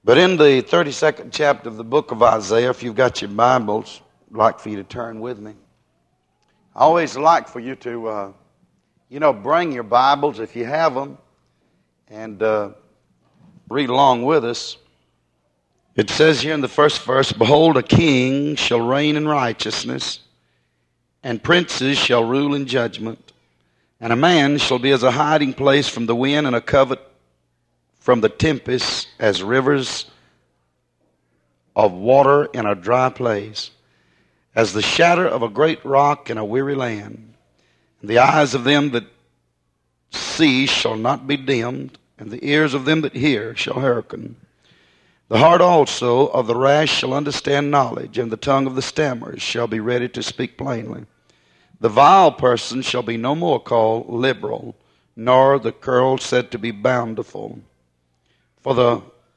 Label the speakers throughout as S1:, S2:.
S1: But in the 32nd chapter of the book of Isaiah, if you've got your Bibles, I'd like for you to turn with me. I always like for you to, bring your Bibles if you have them and read along with us. It says here in the first verse, "Behold, a king shall reign in righteousness, and princes shall rule in judgment. And a man shall be as a hiding place from the wind, and a covert from the tempest, as rivers of water in a dry place, as the shadow of a great rock in a weary land. And the eyes of them that see shall not be dimmed, and the ears of them that hear shall hearken. The heart also of the rash shall understand knowledge, and the tongue of the stammers shall be ready to speak plainly. The vile person shall be no more called liberal, nor the curl said to be bountiful. For the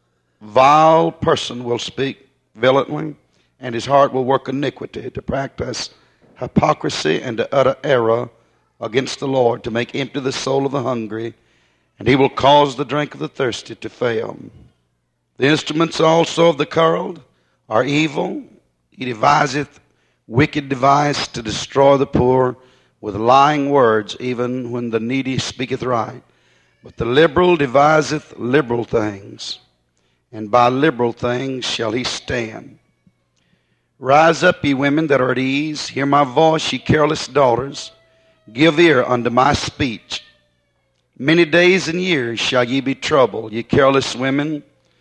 S1: vile person will speak violently, and his heart will work iniquity, to practice hypocrisy and to utter error against the Lord, to make empty the soul of the hungry, and he will cause the drink of the thirsty to fail. The instruments also of the curled are evil. He deviseth wicked device to destroy the poor with lying words, even when the needy speaketh right. But the liberal deviseth liberal things, and by liberal things shall he stand. Rise up, ye women that are at ease. Hear my voice, ye careless daughters. Give ear unto my speech. Many days and years shall ye be troubled, ye careless women.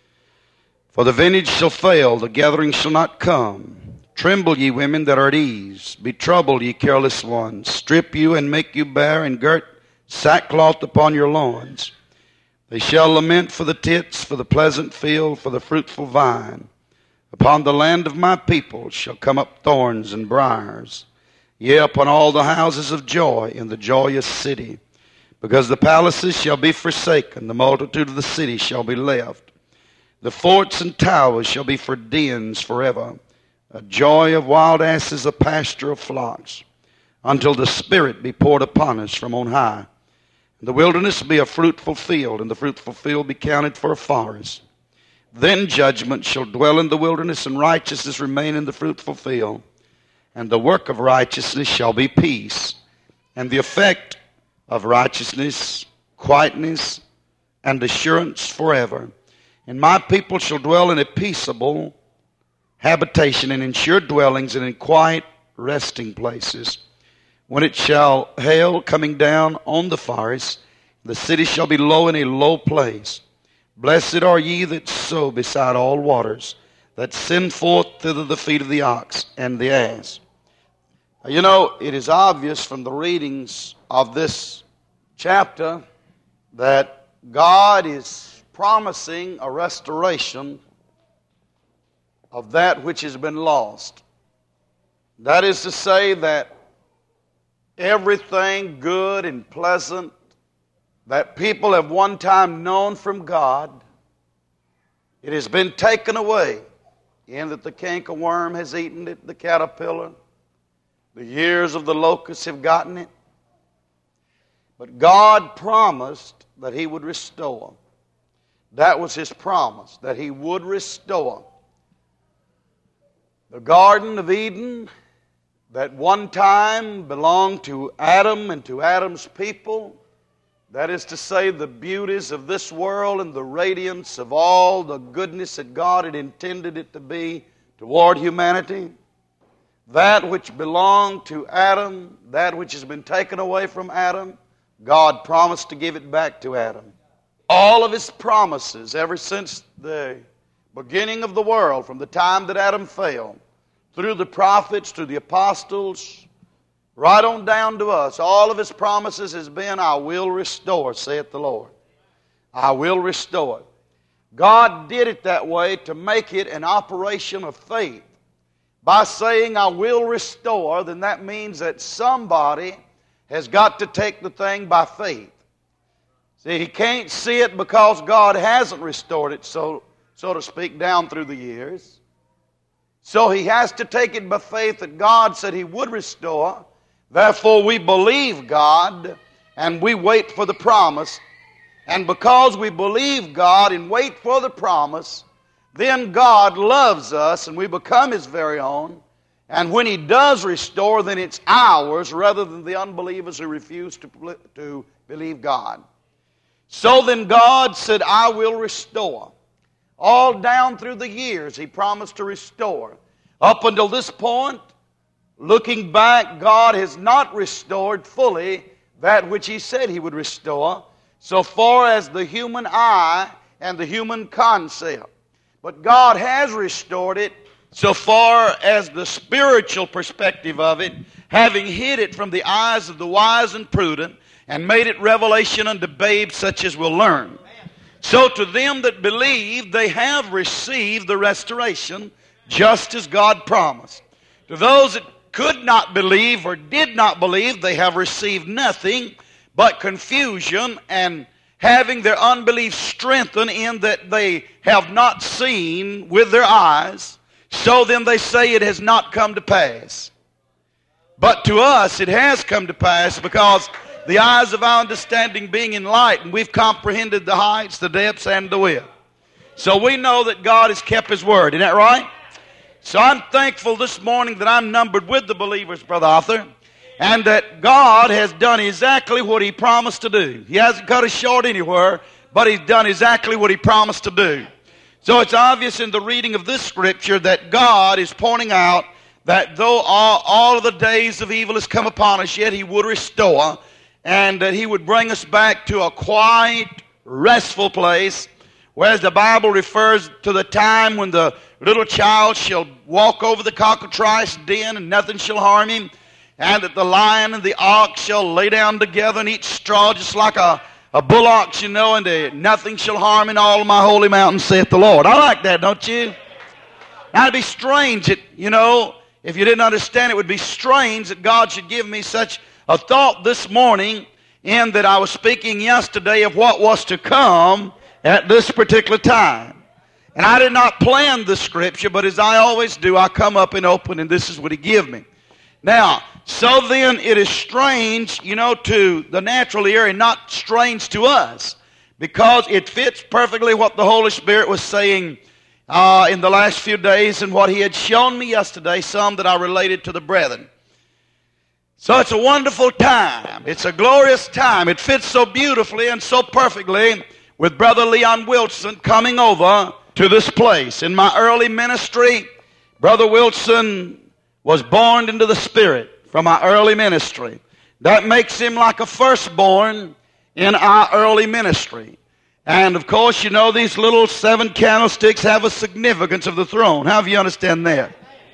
S1: For the vintage shall fail, the gathering shall not come. Tremble, ye women that are at ease. Be troubled, ye careless ones. Strip you and make you bare, and girt sackcloth upon your loins. They shall lament for the tits, for the pleasant field, for the fruitful vine. Upon the land of my people shall come up thorns and briars. Yea, upon all the houses of joy in the joyous city. Because the palaces shall be forsaken, the multitude of the city shall be left. The forts and towers shall be for dens forever. A joy of wild asses, a pasture of flocks, until the Spirit be poured upon us from on high. And the wilderness be a fruitful field, and the fruitful field be counted for a forest. Then judgment shall dwell in the wilderness, and righteousness remain in the fruitful field. And the work of righteousness shall be peace, and the effect of righteousness, quietness, and assurance forever. And my people shall dwell in a peaceable habitation, and in sure dwellings, and in quiet resting places. When it shall hail coming down on the forest, the city shall be low in a low place. Blessed are ye that sow beside all waters, that send forth thither the feet of the ox and the ass. It is obvious from the readings of this chapter that God is promising a restoration of that which has been lost. That is to say that everything good and pleasant that people have one time known from God, it has been taken away, in that the cankerworm has eaten it, the caterpillar, the years of the locust have gotten it. But God promised that He would restore. That was His promise, that He would restore. The Garden of Eden, that one time belonged to Adam and to Adam's people, that is to say, the beauties of this world and the radiance of all the goodness that God had intended it to be toward humanity, that which belonged to Adam, that which has been taken away from Adam, God promised to give it back to Adam. All of His promises ever since the beginning of the world, from the time that Adam fell, through the prophets, through the apostles, right on down to us, all of His promises has been, I will restore, saith the Lord. I will restore. God did it that way to make it an operation of faith. By saying, I will restore, then that means that somebody has got to take the thing by faith. See, he can't see it because God hasn't restored it, so to speak, down through the years. So he has to take it by faith that God said He would restore. Therefore, we believe God and we wait for the promise. And because we believe God and wait for the promise, then God loves us and we become His very own. And when He does restore, then it's ours rather than the unbelievers who refuse to believe God. So then God said, I will restore. All down through the years, He promised to restore. Up until this point, looking back, God has not restored fully that which He said He would restore, so far as the human eye and the human concept. But God has restored it so far as the spiritual perspective of it, having hid it from the eyes of the wise and prudent, and made it revelation unto babes such as will learn. So to them that believe, they have received the restoration, just as God promised. To those that could not believe or did not believe, they have received nothing but confusion, and having their unbelief strengthened in that they have not seen with their eyes, so then they say it has not come to pass. But to us it has come to pass, because the eyes of our understanding being enlightened, we've comprehended the heights, the depths, and the width. So we know that God has kept His word. Isn't that right? So I'm thankful this morning that I'm numbered with the believers, Brother Arthur, and that God has done exactly what He promised to do. He hasn't cut us short anywhere, but He's done exactly what He promised to do. So it's obvious in the reading of this scripture that God is pointing out that though all of the days of evil has come upon us, yet He would restore, and that He would bring us back to a quiet, restful place, whereas the Bible refers to the time when the little child shall walk over the cockatrice den and nothing shall harm him, and that the lion and the ox shall lay down together and eat straw just like a bullock, you know, and nothing shall harm in all of my holy mountain, saith the Lord. I like that, don't you? Now it'd be strange that, you know, if you didn't understand, it would be strange that God should give me such a thought this morning, in that I was speaking yesterday of what was to come at this particular time. And I did not plan the scripture, but as I always do, I come up and open, and this is what He give me. Now, so then it is strange, you know, to the natural ear, and not strange to us, because it fits perfectly what the Holy Spirit was saying in the last few days, and what He had shown me yesterday, some that I related to the brethren. So it's a wonderful time. It's a glorious time. It fits so beautifully and so perfectly with Brother Leon Wilson coming over to this place. In my early ministry, Brother Wilson was born into the Spirit from my early ministry. That makes him like a firstborn in our early ministry. And of course, you know, these little 7 candlesticks have a significance of the throne. How do you understand that?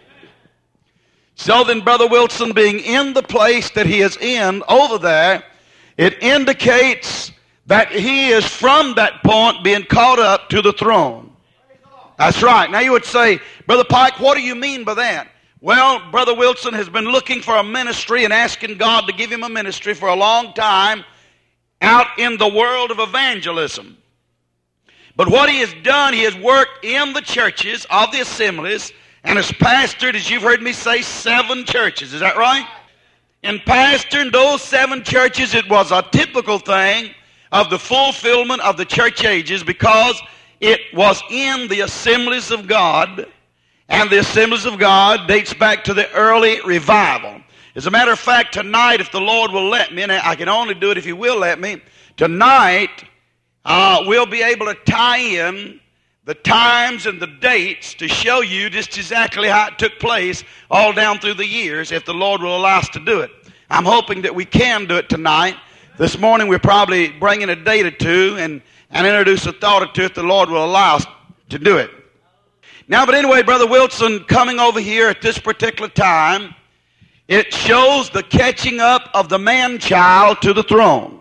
S1: So then, Brother Wilson being in the place that he is in over there, it indicates that he is from that point being caught up to the throne. That's right. Now you would say, Brother Pike, what do you mean by that? Well, Brother Wilson has been looking for a ministry and asking God to give him a ministry for a long time out in the world of evangelism. But what he has done, he has worked in the churches of the assemblies, and has pastored, as you've heard me say, 7 churches. Is that right? In pastoring those 7 churches, it was a typical thing of the fulfillment of the church ages, because it was in the assemblies of God, and the assemblies of God dates back to the early revival. As a matter of fact, tonight, if the Lord will let me, and I can only do it if He will let me, tonight we'll be able to tie in the times and the dates to show you just exactly how it took place all down through the years, if the Lord will allow us to do it. I'm hoping that we can do it tonight. This morning we're probably bringing a date or two and introduce a thought or two if the Lord will allow us to do it. Now, but anyway, Brother Wilson coming over here at this particular time, it shows the catching up of the man-child to the throne.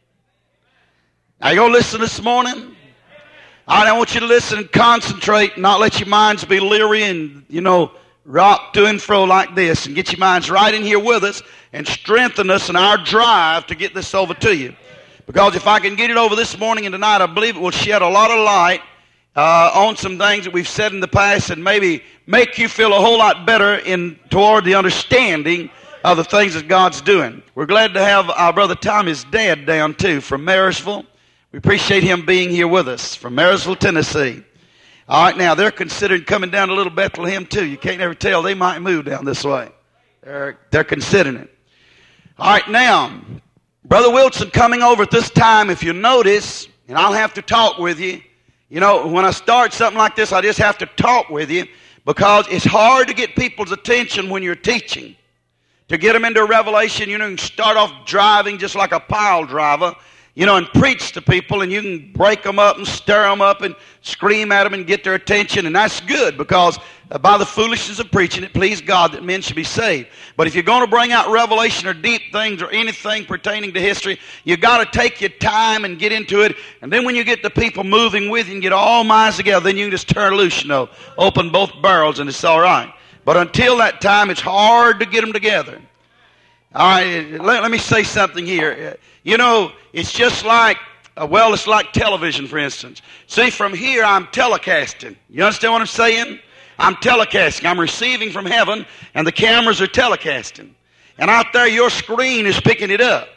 S1: Now, you going to listen this morning? All right, I want you to listen and concentrate, and not let your minds be leery and, you know, rock to and fro like this, and get your minds right in here with us and strengthen us in our drive to get this over to you. Because if I can get it over this morning and tonight, I believe it will shed a lot of light on some things that we've said in the past, and maybe make you feel a whole lot better toward the understanding of the things that God's doing. We're glad to have our Brother Tommy's dad down too from Marysville. We appreciate him being here with us from Marysville, Tennessee. All right, now they're considering coming down to Little Bethlehem too. You can't ever tell. They might move down this way. They're considering it. All right, now, Brother Wilson coming over at this time, if you notice, and I'll have to talk with you. You know, when I start something like this, I just have to talk with you because it's hard to get people's attention when you're teaching. To get them into a revelation, you know, you can start off driving just like a pile driver, you know, and preach to people, and you can break them up and stir them up and scream at them and get their attention, and that's good because by the foolishness of preaching it pleased God that men should be saved. But if you're going to bring out revelation or deep things or anything pertaining to history, you got to take your time and get into it, and then when you get the people moving with you and get all minds together, then you can just turn loose, you know, open both barrels, and it's all right. But until that time, it's hard to get them together. All right, let me say something here. You know, it's just like, it's like television, for instance. See, from here, I'm telecasting. You understand what I'm saying? I'm telecasting. I'm receiving from heaven, and the cameras are telecasting. And out there, your screen is picking it up.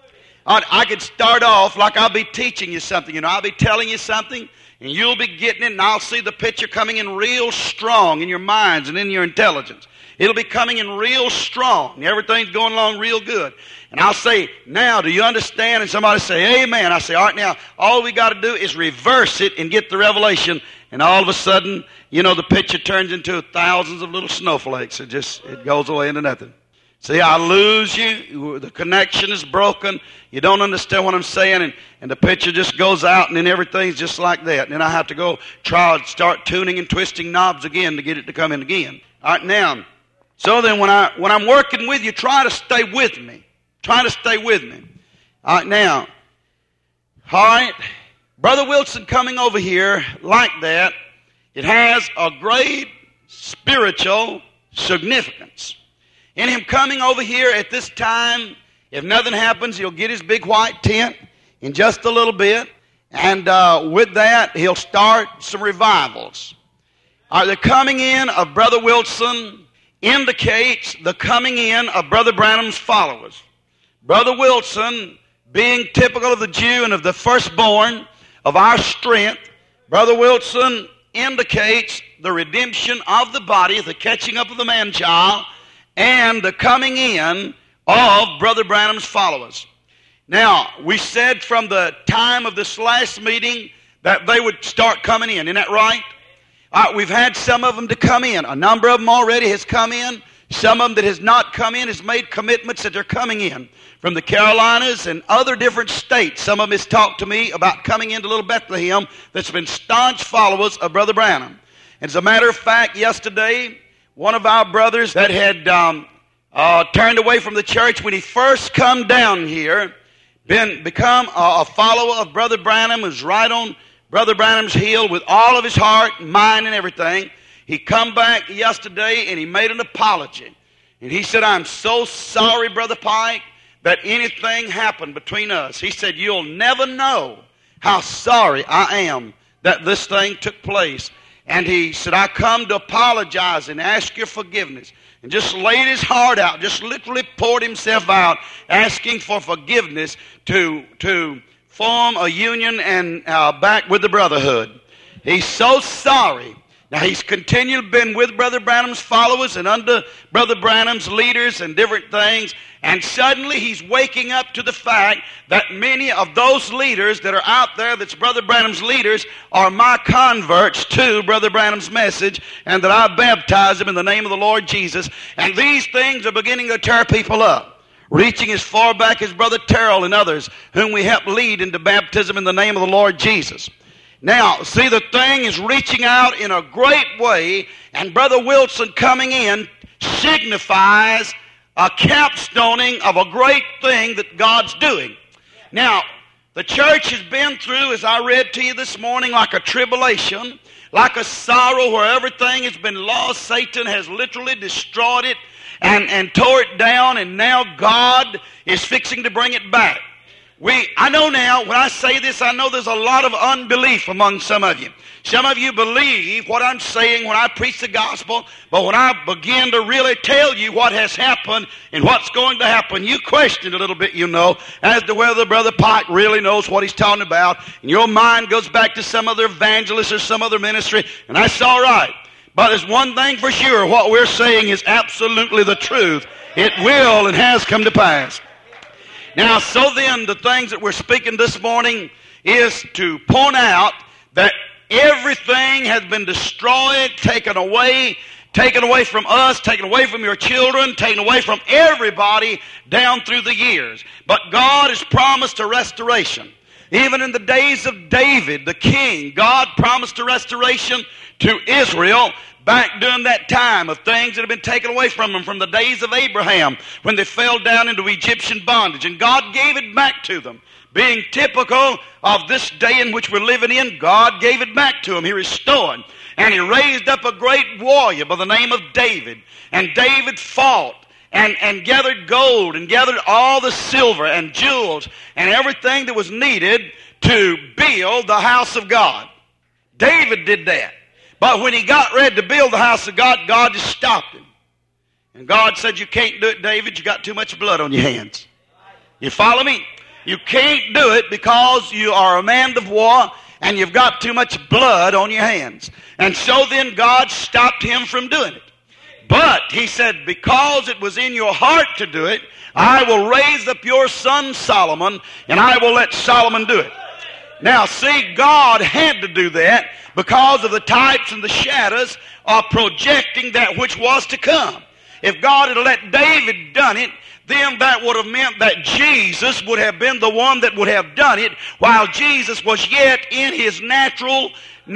S1: I could start off like I'll be teaching you something. You know, I'll be telling you something, and you'll be getting it, and I'll see the picture coming in real strong in your minds and in your intelligence. It'll be coming in real strong, and everything's going along real good. And I'll say, now, do you understand? And somebody say, amen. I say, all right, now, all we got to do is reverse it and get the revelation. And all of a sudden, you know, the picture turns into thousands of little snowflakes. It goes away into nothing. See, I lose you. The connection is broken. You don't understand what I'm saying. And the picture just goes out, and then everything's just like that. And then I have to go start tuning and twisting knobs again to get it to come in again. All right, now, so then when I'm working with you, try to stay with me. Try to stay with me. All right, now, all right, Brother Wilson coming over here like that, it has a great spiritual significance. In him coming over here at this time, if nothing happens, he'll get his big white tent in just a little bit, and with that, he'll start some revivals. The coming in of Brother Wilson indicates the coming in of Brother Branham's followers. Brother Wilson, being typical of the Jew and of the firstborn of our strength, Brother Wilson indicates the redemption of the body, the catching up of the man-child, and the coming in of Brother Branham's followers. Now, we said from the time of this last meeting that they would start coming in. Isn't that right? We've had some of them to come in. A number of them already has come in. Some of them that has not come in has made commitments that they're coming in. From the Carolinas and other different states, some of them has talked to me about coming into Little Bethlehem that's been staunch followers of Brother Branham. And as a matter of fact, yesterday, one of our brothers that had turned away from the church when he first come down here, become a follower of Brother Branham, was right on Brother Branham's heel with all of his heart and mind and everything. He come back yesterday and he made an apology. And he said, I'm so sorry, Brother Pike, that anything happened between us. He said, you'll never know how sorry I am that this thing took place. And he said, I come to apologize and ask your forgiveness. And just laid his heart out, just literally poured himself out, asking for forgiveness to form a union and back with the brotherhood. He's so sorry. Now, he's continually been with Brother Branham's followers and under Brother Branham's leaders and different things. And suddenly he's waking up to the fact that many of those leaders that are out there, that's Brother Branham's leaders, are my converts to Brother Branham's message, and that I baptize them in the name of the Lord Jesus. And these things are beginning to tear people up, reaching as far back as Brother Terrell and others, whom we help lead into baptism in the name of the Lord Jesus. Now, see, the thing is reaching out in a great way, and Brother Wilson coming in signifies a capstoning of a great thing that God's doing. Now, the church has been through, as I read to you this morning, like a tribulation, like a sorrow where everything has been lost. Satan has literally destroyed it and tore it down, and now God is fixing to bring it back. I know now, when I say this, I know there's a lot of unbelief among some of you. Some of you believe what I'm saying when I preach the gospel, but when I begin to really tell you what has happened and what's going to happen, you question a little bit, you know, as to whether Brother Pike really knows what he's talking about, and your mind goes back to some other evangelist or some other ministry, and that's all right. But there's one thing for sure, what we're saying is absolutely the truth. It will and has come to pass. Now, so then, the things that we're speaking this morning is to point out that everything has been destroyed, taken away from us, taken away from your children, taken away from everybody down through the years. But God has promised a restoration. Even in the days of David, the king, God promised a restoration to Israel back during that time of things that had been taken away from them from the days of Abraham when they fell down into Egyptian bondage. And God gave it back to them. Being typical of this day in which we're living in, God gave it back to him. He restored. And he raised up a great warrior by the name of David. And David fought and gathered gold and gathered all the silver and jewels and everything that was needed to build the house of God. David did that. But when he got ready to build the house of God, God just stopped him. And God said, you can't do it, David. You got too much blood on your hands. You follow me? You can't do it because you are a man of war and you've got too much blood on your hands. And so then God stopped him from doing it. But he said, because it was in your heart to do it, I will raise up your son Solomon and I will let Solomon do it. Now see, God had to do that because of the types and the shadows of projecting that which was to come. If God had let David done it, then that would have meant that Jesus would have been the one that would have done it while Jesus was yet in his natural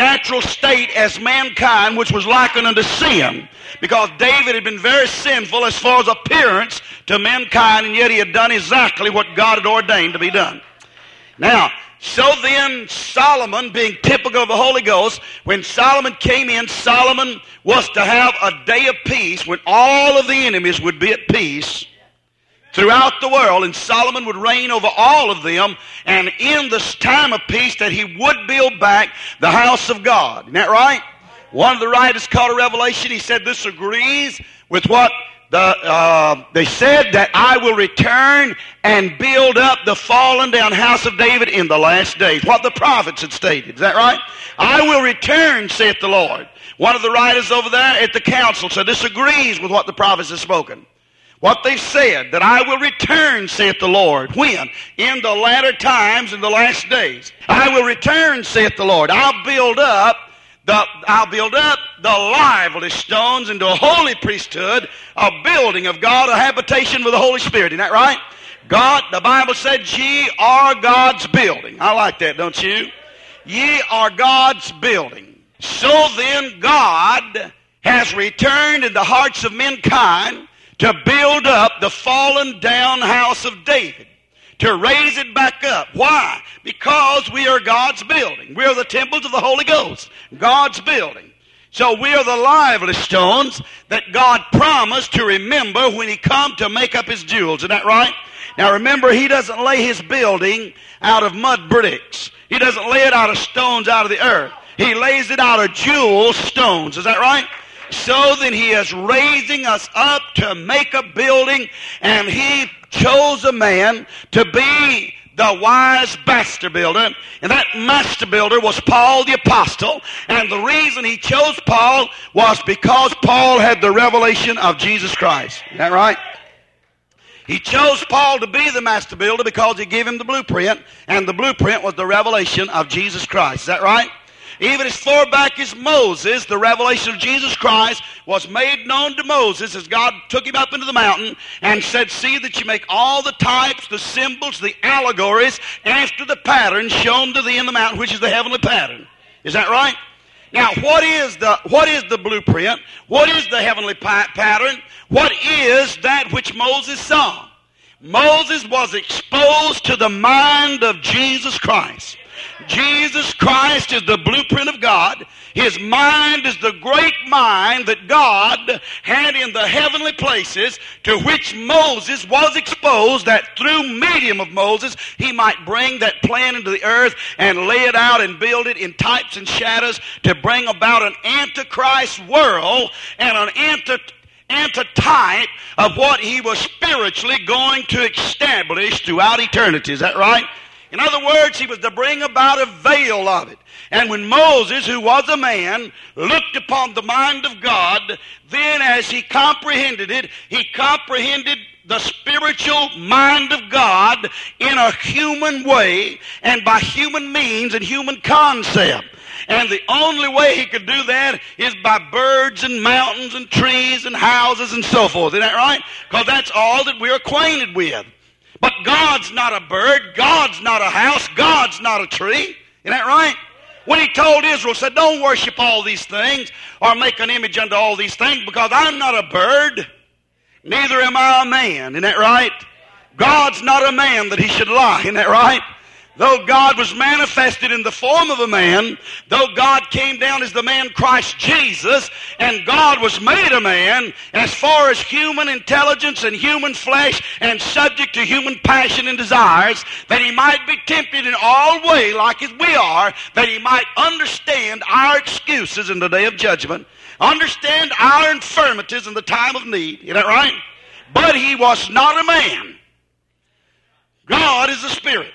S1: state as mankind, which was likened unto sin. Because David had been very sinful as far as appearance to mankind, and yet he had done exactly what God had ordained to be done. Now, so then Solomon, being typical of the Holy Ghost, when Solomon came in, Solomon was to have a day of peace when all of the enemies would be at peace throughout the world, and Solomon would reign over all of them, and in this time of peace that he would build back the house of God. Isn't that right? One of the writers called a Revelation, he said this agrees with what they said, that I will return and build up the fallen down house of David in the last days. What the prophets had stated. Is that right? I will return, saith the Lord. One of the writers over there at the council said this agrees with what the prophets have spoken. What they said, that I will return, saith the Lord. When? In the latter times, in the last days. I will return, saith the Lord. I'll build up the lively stones into a holy priesthood, a building of God, a habitation with the Holy Spirit. Isn't that right? God, the Bible said, ye are God's building. I like that, don't you? Ye are God's building. So then God has returned in the hearts of mankind to build up the fallen down house of David, to raise it back up. Why? Because we are God's building. We are the temples of the Holy Ghost, God's building. So we are the lively stones that God promised to remember when he come to make up his jewels. Isn't that right? Now remember, he doesn't lay his building out of mud bricks. He doesn't lay it out of stones out of the earth. He lays it out of jewel stones. Is that right? So then he is raising us up to make a building, and he chose a man to be the wise master builder, and that master builder was Paul the apostle. And the reason he chose Paul was because Paul had the revelation of Jesus Christ. Is that right? He chose Paul to be the master builder because he gave him the blueprint, and the blueprint was the revelation of Jesus Christ. Is that right? Even as far back as Moses, the revelation of Jesus Christ was made known to Moses as God took him up into the mountain and said, see that you make all the types, the symbols, the allegories after the pattern shown to thee in the mountain, which is the heavenly pattern. Is that right? Now, what is the blueprint? What is the heavenly pattern? What is that which Moses saw? Moses was exposed to the mind of Jesus Christ. Jesus Christ is the blueprint of God. God. His mind is the great mind that God had in the heavenly places, to which Moses was exposed, that through medium of Moses he might bring that plan into the earth and lay it out and build it in types and shadows to bring about an antichrist world and an antitype of what he was spiritually going to establish throughout eternity. Is that right? In other words, he was to bring about a veil of it. And when Moses, who was a man, looked upon the mind of God, then as he comprehended it, he comprehended the spiritual mind of God in a human way and by human means and human concept. And the only way he could do that is by birds and mountains and trees and houses and so forth. Isn't that right? Because that's all that we're acquainted with. But God's not a bird. God's not a house. God's not a tree. Isn't that right? When he told Israel, said, don't worship all these things or make an image unto all these things, because I'm not a bird, neither am I a man. Isn't that right? God's not a man that he should lie. Isn't that right? Though God was manifested in the form of a man, though God came down as the man Christ Jesus, and God was made a man, as far as human intelligence and human flesh and subject to human passion and desires, that he might be tempted in all way like as we are, that he might understand our excuses in the day of judgment, understand our infirmities in the time of need. Is that right? But he was not a man. God is a spirit.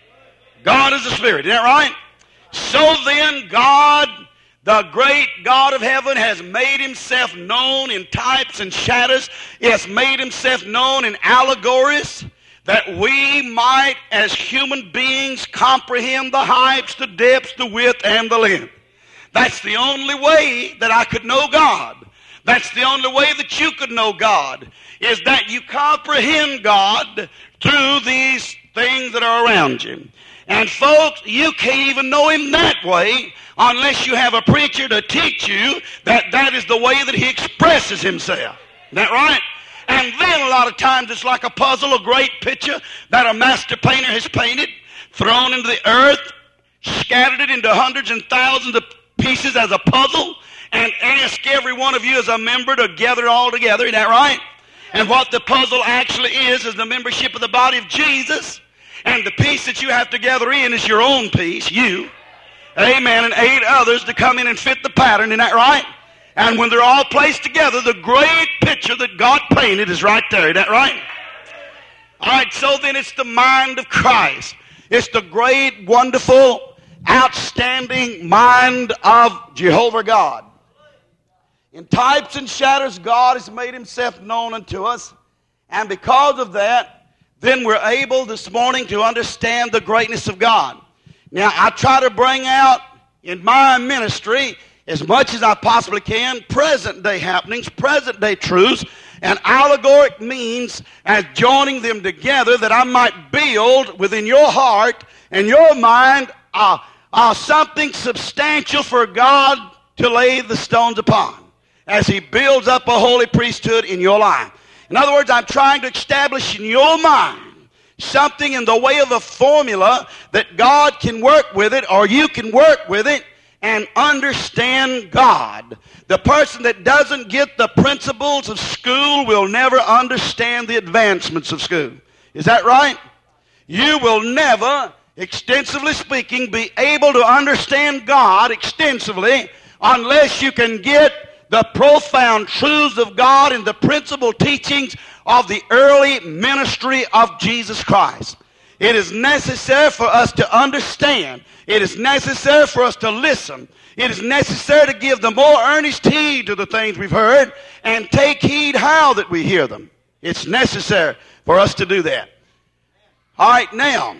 S1: God is a spirit. Isn't that right? So then God, the great God of heaven, has made himself known in types and shadows. He has made himself known in allegories, that we might, as human beings, comprehend the heights, the depths, the width, and the length. That's the only way that I could know God. That's the only way that you could know God, is that you comprehend God through these things that are around you. And folks, you can't even know him that way unless you have a preacher to teach you that that is the way that he expresses himself. Isn't that right? And then a lot of times it's like a puzzle, a great picture that a master painter has painted, thrown into the earth, scattered it into hundreds and thousands of pieces as a puzzle, and asked every one of you as a member to gather it all together. Isn't that right? And what the puzzle actually is the membership of the body of Jesus. And the piece that you have to gather in is your own piece, you. Amen. And 8 others to come in and fit the pattern. Isn't that right? And when they're all placed together, the great picture that God painted is right there. Isn't that right? All right, so then it's the mind of Christ. It's the great, wonderful, outstanding mind of Jehovah God. In types and shadows, God has made himself known unto us. And because of that, then we're able this morning to understand the greatness of God. Now, I try to bring out in my ministry, as much as I possibly can, present-day happenings, present-day truths, and allegoric means as joining them together, that I might build within your heart and your mind something substantial for God to lay the stones upon as he builds up a holy priesthood in your life. In other words, I'm trying to establish in your mind something in the way of a formula that God can work with it, or you can work with it and understand God. The person that doesn't get the principles of school will never understand the advancements of school. Is that right? You will never, extensively speaking, be able to understand God extensively unless you can get the profound truths of God and the principal teachings of the early ministry of Jesus Christ. It is necessary for us to understand. It is necessary for us to listen. It is necessary to give the more earnest heed to the things we've heard and take heed how that we hear them. It's necessary for us to do that. All right, now,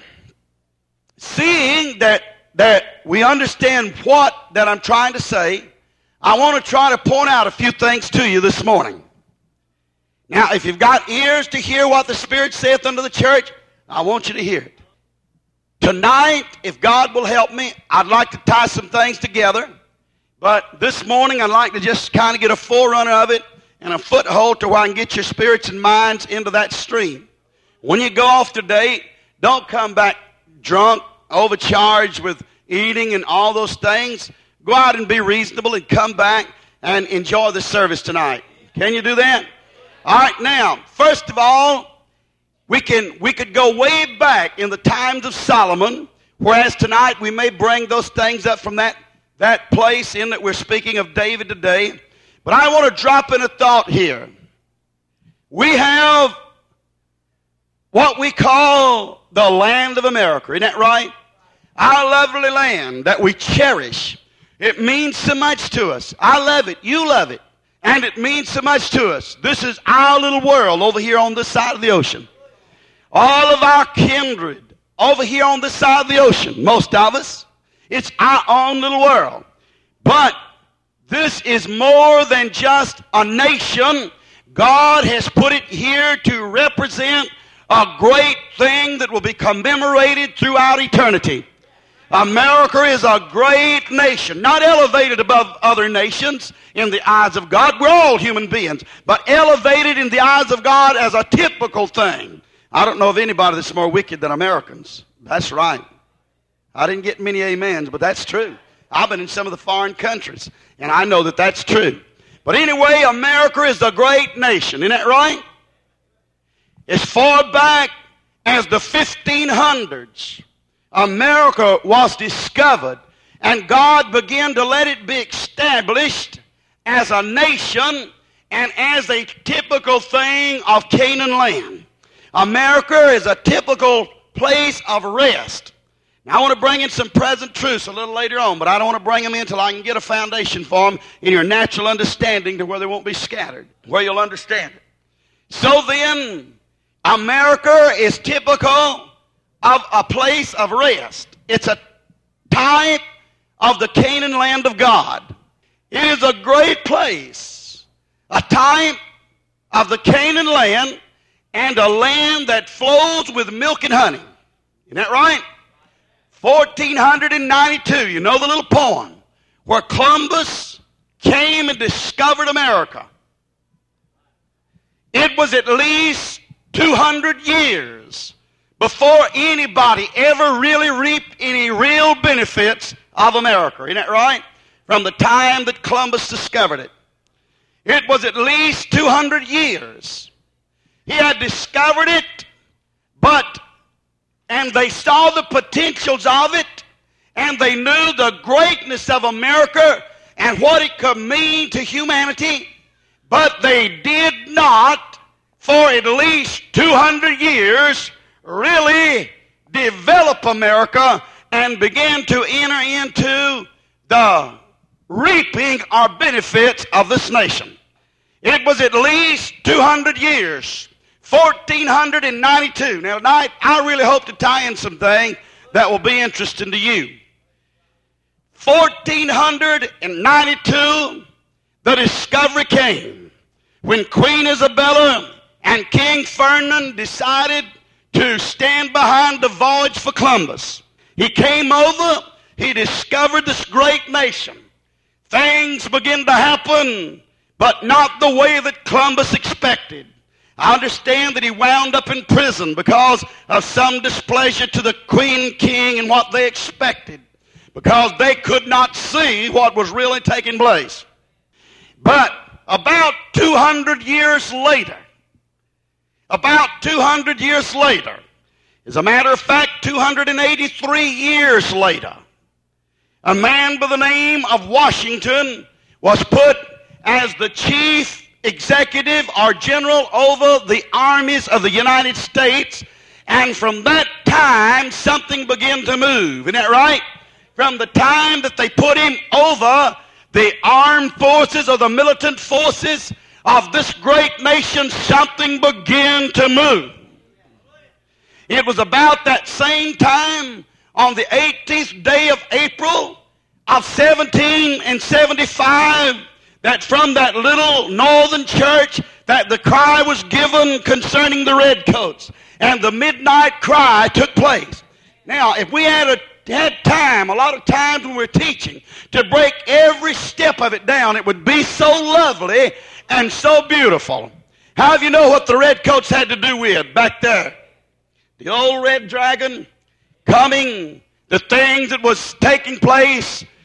S1: seeing that we understand what that I'm trying to say, I want to try to point out a few things to you this morning. Now, if you've got ears to hear what the Spirit saith unto the church, I want you to hear it. Tonight, if God will help me, I'd like to tie some things together. But this morning, I'd like to just kind of get a forerunner of it and a foothold to where I can get your spirits and minds into that stream. When you go off today, don't come back drunk, overcharged with eating and all those things. go out and be reasonable and come back and enjoy the service tonight. Can you do that? All right, now, first of all, we could go way back in the times of Solomon, whereas tonight we may bring those things up from that place in that we're speaking of David today. But I want to drop in a thought here. We have what we call the land of America. Isn't that right? Our lovely land that we cherish. It means so much to us. I love it. You love it. And it means so much to us. This is our little world over here on this side of the ocean. All of our kindred over here on this side of the ocean, most of us, it's our own little world. But this is more than just a nation. God has put it here to represent a great thing that will be commemorated throughout eternity. America is a great nation, not elevated above other nations in the eyes of God. We're all human beings, but elevated in the eyes of God as a typical thing. I don't know of anybody that's more wicked than Americans. That's right. I didn't get many amens, but that's true. I've been in some of the foreign countries, and I know that that's true. But anyway, America is a great nation. Isn't that right? As far back as the 1500s, America was discovered, and God began to let it be established as a nation and as a typical thing of Canaan land. America is a typical place of rest. Now, I want to bring in some present truths a little later on, but I don't want to bring them in until I can get a foundation for them in your natural understanding to where they won't be scattered, where you'll understand it. So then, America is typical of a place of rest. It's a type of the Canaan land of God. It is a great place, a type of the Canaan land, and a land that flows with milk and honey. Isn't that right? 1492, you know the little poem where Columbus came and discovered America. It was at least 200 years before anybody ever really reaped any real benefits of America. Isn't that right? From the time that Columbus discovered it. It was at least 200 years. He had discovered it, and they saw the potentials of it, and they knew the greatness of America and what it could mean to humanity, but they did not, for at least 200 years, really develop America and began to enter into the reaping or benefits of this nation. It was at least 200 years. 1492. Now tonight, I really hope to tie in something that will be interesting to you. 1492, the discovery came when Queen Isabella and King Ferdinand decided to stand behind the voyage for Columbus. He came over, he discovered this great nation. Things began to happen, but not the way that Columbus expected. I understand that he wound up in prison because of some displeasure to the Queen King and what they expected, because they could not see what was really taking place. But about 200 years later, as a matter of fact, 283 years later, a man by the name of Washington was put as the chief executive or general over the armies of the United States, and from that time something began to move. Isn't that right? From the time that they put him over the armed forces or the militant forces of this great nation, something began to move. It was about that same time, on the 18th day of April of 1775, that from that little northern church that the cry was given concerning the redcoats, and the midnight cry took place. Now, if we had time, a lot of times when we're teaching, to break every step of it down, it would be so lovely and so beautiful. How do you know what the redcoats had to do with back there? The old red dragon coming, the things that was taking place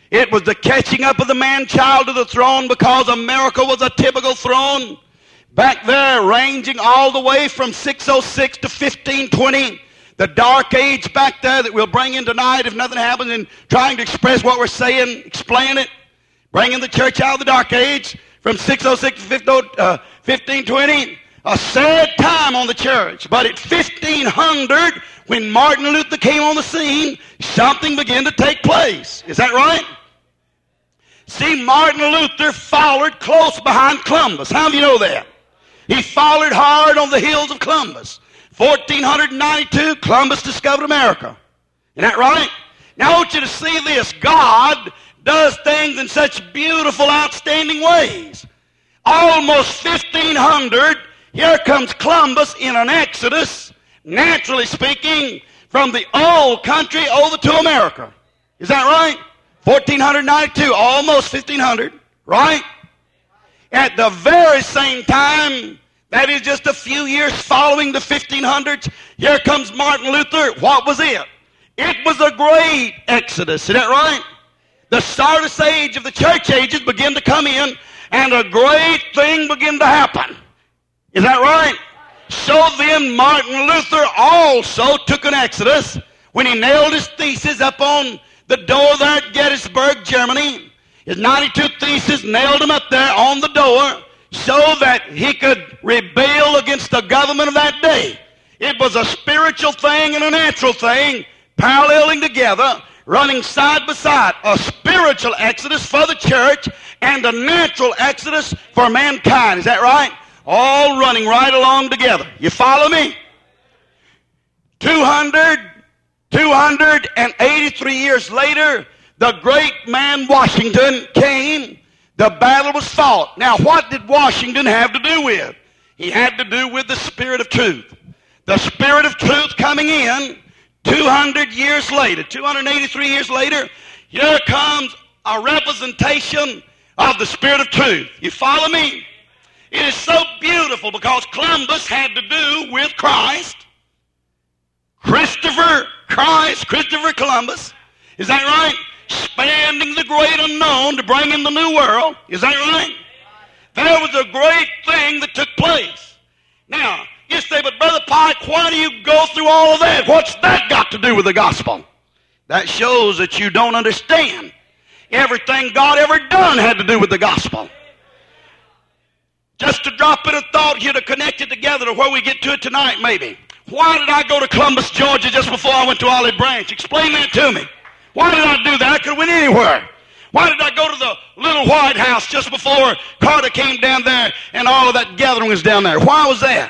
S1: It was the catching up of the man-child to the throne, because America was a typical throne. Back there, ranging all the way from 606 to 1520, the dark age back there that we'll bring in tonight if nothing happens in trying to express what we're saying, explain it, bringing the church out of the dark age from 606 to 1520. A sad time on the church. But at 1500, when Martin Luther came on the scene, something began to take place. Is that right? See, Martin Luther followed close behind Columbus. How do you know that? He followed hard on the heels of Columbus. 1492, Columbus discovered America. Isn't that right? Now I want you to see this. God does things in such beautiful, outstanding ways. Almost 1500, here comes Columbus in an exodus, naturally speaking, from the old country over to America. Is that right? 1492, almost 1500, right? At the very same time, that is just a few years following the 1500s, here comes Martin Luther. What was it? It was a great exodus. Is that right? The Sardis age of the church ages began to come in, and a great thing began to happen. Is that right? So then Martin Luther also took an exodus when he nailed his thesis up on the door there at Gettysburg, Germany. His 92 thesis, nailed him up there on the door so that he could rebel against the government of that day. It was a spiritual thing and a natural thing paralleling together, running side by side. A spiritual exodus for the church and a natural exodus for mankind. Is that right? All running right along together. You follow me? 283 years later, the great man Washington came. The battle was fought. Now, what did Washington have to do with? He had to do with the Spirit of truth. The Spirit of truth coming in 200 years later, 283 years later, here comes a representation of the Spirit of truth. You follow me? It is so beautiful because Columbus had to do with Christ. Christopher Columbus. Is that right? Spanning the great unknown to bring in the new world. Is that right? There was a great thing that took place. Now, you say, but Brother Pike, why do you go through all of that? What's that got to do with the gospel? That shows that you don't understand. Everything God ever done had to do with the gospel. Just to drop in a thought here to connect it together to where we get to it tonight, maybe. Why did I go to Columbus, Georgia just before I went to Olive Branch? Explain that to me. Why did I do that? I could have went anywhere. Why did I go to the little White House just before Carter came down there and all of that gathering was down there? Why was that?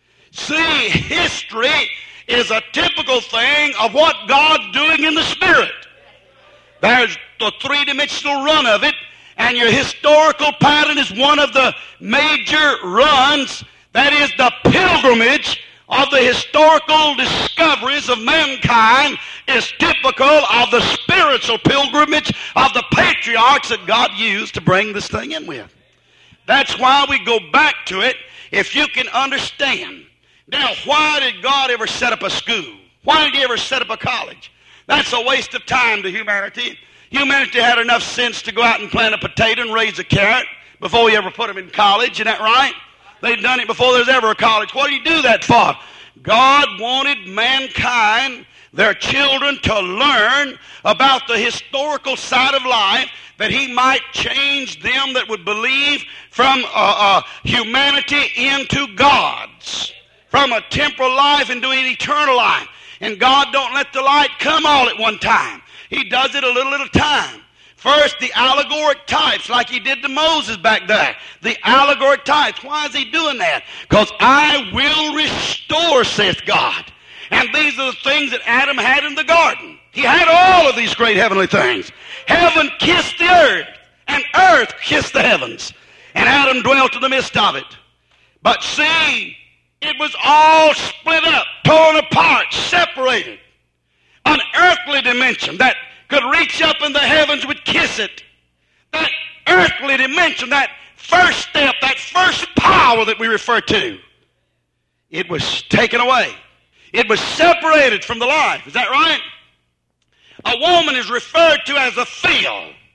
S1: See, history is a typical thing of what God's doing in the Spirit. There's the three-dimensional run of it, and your historical pattern is one of the major runs. That is the pilgrimage of the historical discoveries of mankind is typical of the spiritual pilgrimage of the patriarchs that God used to bring this thing in with. That's why we go back to it, if you can understand. Now, why did God ever set up a school? Why did he ever set up a college? That's a waste of time to humanity. Humanity had enough sense to go out and plant a potato and raise a carrot before we ever put them in college. Isn't that right? They'd done it before there was ever a college. What did he do that for? God wanted mankind, their children, to learn about the historical side of life, that he might change them that would believe from humanity into God's, from a temporal life into an eternal life. And God don't let the light come all at one time. He does it a little at a time. First, the allegoric types, like he did to Moses back there. The allegoric types. Why is he doing that? Because I will restore, saith God. And these are the things that Adam had in the garden. He had all of these great heavenly things. Heaven kissed the earth, and earth kissed the heavens. And Adam dwelt in the midst of it. But see, it was all split up, torn apart, separated. An earthly dimension that could reach up in the heavens would kiss it. That earthly dimension, that first step, that first power that we refer to, it was taken away. It was separated from the life. Is that right? A woman is referred to as a field.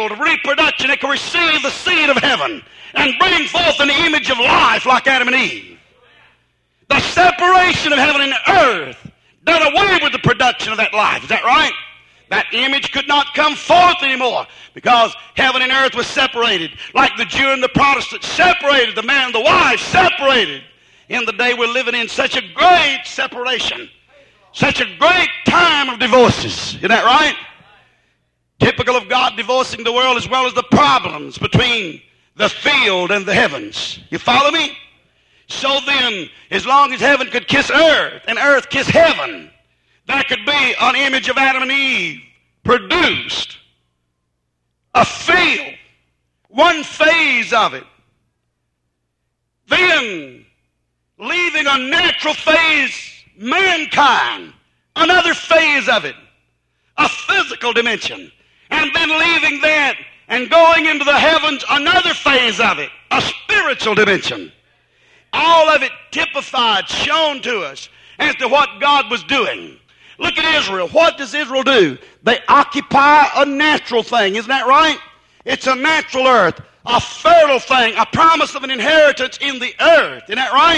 S1: field of reproduction, they could receive the seed of heaven and bring forth an image of life like Adam and Eve. The separation of heaven and earth done away with the production of that life. Is that right? That image could not come forth anymore because heaven and earth was separated. Like the Jew and the Protestant separated, the man and the wife separated. In the day we're living in, such a great separation. Such a great time of divorces. Isn't that right? Typical of God divorcing the world as well as the problems between the field and the heavens. You follow me? So then, as long as heaven could kiss earth and earth kiss heaven, there could be an image of Adam and Eve produced. A field. One phase of it. Then, leaving a natural phase, mankind. Another phase of it. A physical dimension. And then leaving that and going into the heavens, another phase of it. A spiritual dimension. All of it typified, shown to us as to what God was doing. Look at Israel. What does Israel do? They occupy a natural thing. Isn't that right? It's a natural earth, a fertile thing, a promise of an inheritance in the earth. Isn't that right?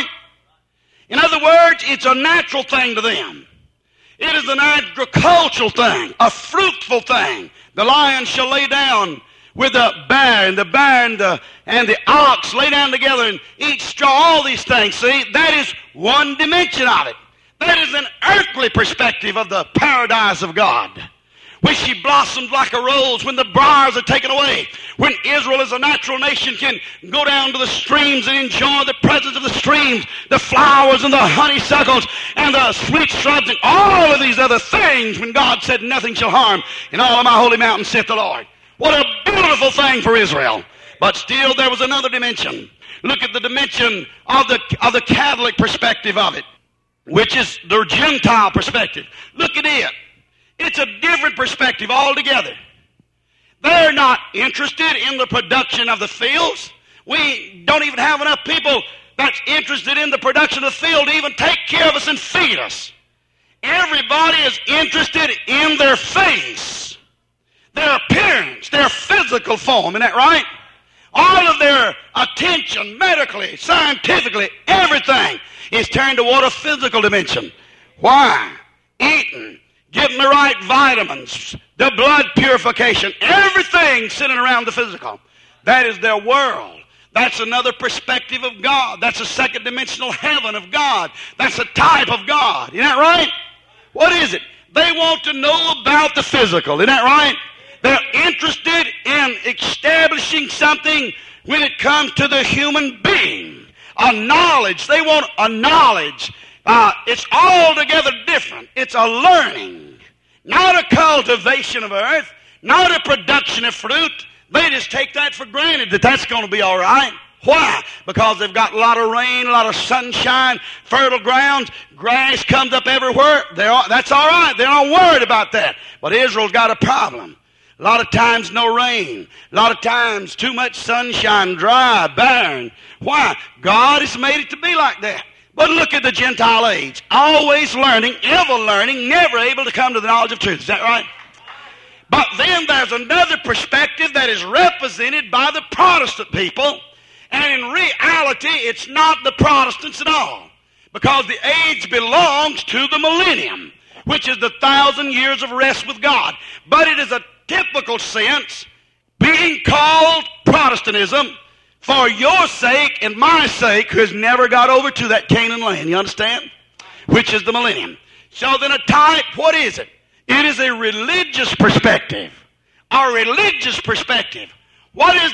S1: In other words, it's a natural thing to them. It is an agricultural thing, a fruitful thing. The lion shall lay down with the bear, and the bear and the ox lay down together and eat straw, all these things. See, that is one dimension of it. That is an earthly perspective of the paradise of God, when she blossoms like a rose, when the briars are taken away, when Israel as a natural nation can go down to the streams and enjoy the presence of the streams, the flowers and the honeysuckles and the sweet shrubs and all of these other things, when God said, nothing shall harm in all of my holy mountain, saith the Lord. What a beautiful thing for Israel. But still there was another dimension. Look at the dimension of the Catholic perspective of it, which is the Gentile perspective. Look at it. It's a different perspective altogether. They're not interested in the production of the fields. We don't even have enough people that's interested in the production of the field to even take care of us and feed us. Everybody is interested in their face, their appearance, their physical form. Isn't that right? All of their attention, medically, scientifically, everything is turned toward a physical dimension. Why? Eating, getting the right vitamins, the blood purification, everything centered around the physical. That is their world. That's another perspective of God. That's a second dimensional heaven of God. That's a type of God. Isn't that right? What is it? They want to know about the physical. Isn't that right? They're interested in establishing something when it comes to the human being. A knowledge. They want a knowledge. It's altogether different. It's a learning. Not a cultivation of earth. Not a production of fruit. They just take that for granted that that's going to be all right. Why? Because they've got a lot of rain, a lot of sunshine, fertile grounds, grass comes up everywhere. That's all right. They're not worried about that. But Israel's got a problem. A lot of times no rain. A lot of times too much sunshine, dry, barren. Why? God has made it to be like that. But look at the Gentile age. Always learning, ever learning, never able to come to the knowledge of truth. Is that right? But then there's another perspective that is represented by the Protestant people. And in reality, it's not the Protestants at all. Because the age belongs to the millennium, which is the 1,000 years of rest with God. But it is a typical sense being called Protestantism for your sake and my sake, who has never got over to that Canaan land. You understand? Which is the millennium. So then a type, what is it? It is a religious perspective. A religious perspective. What is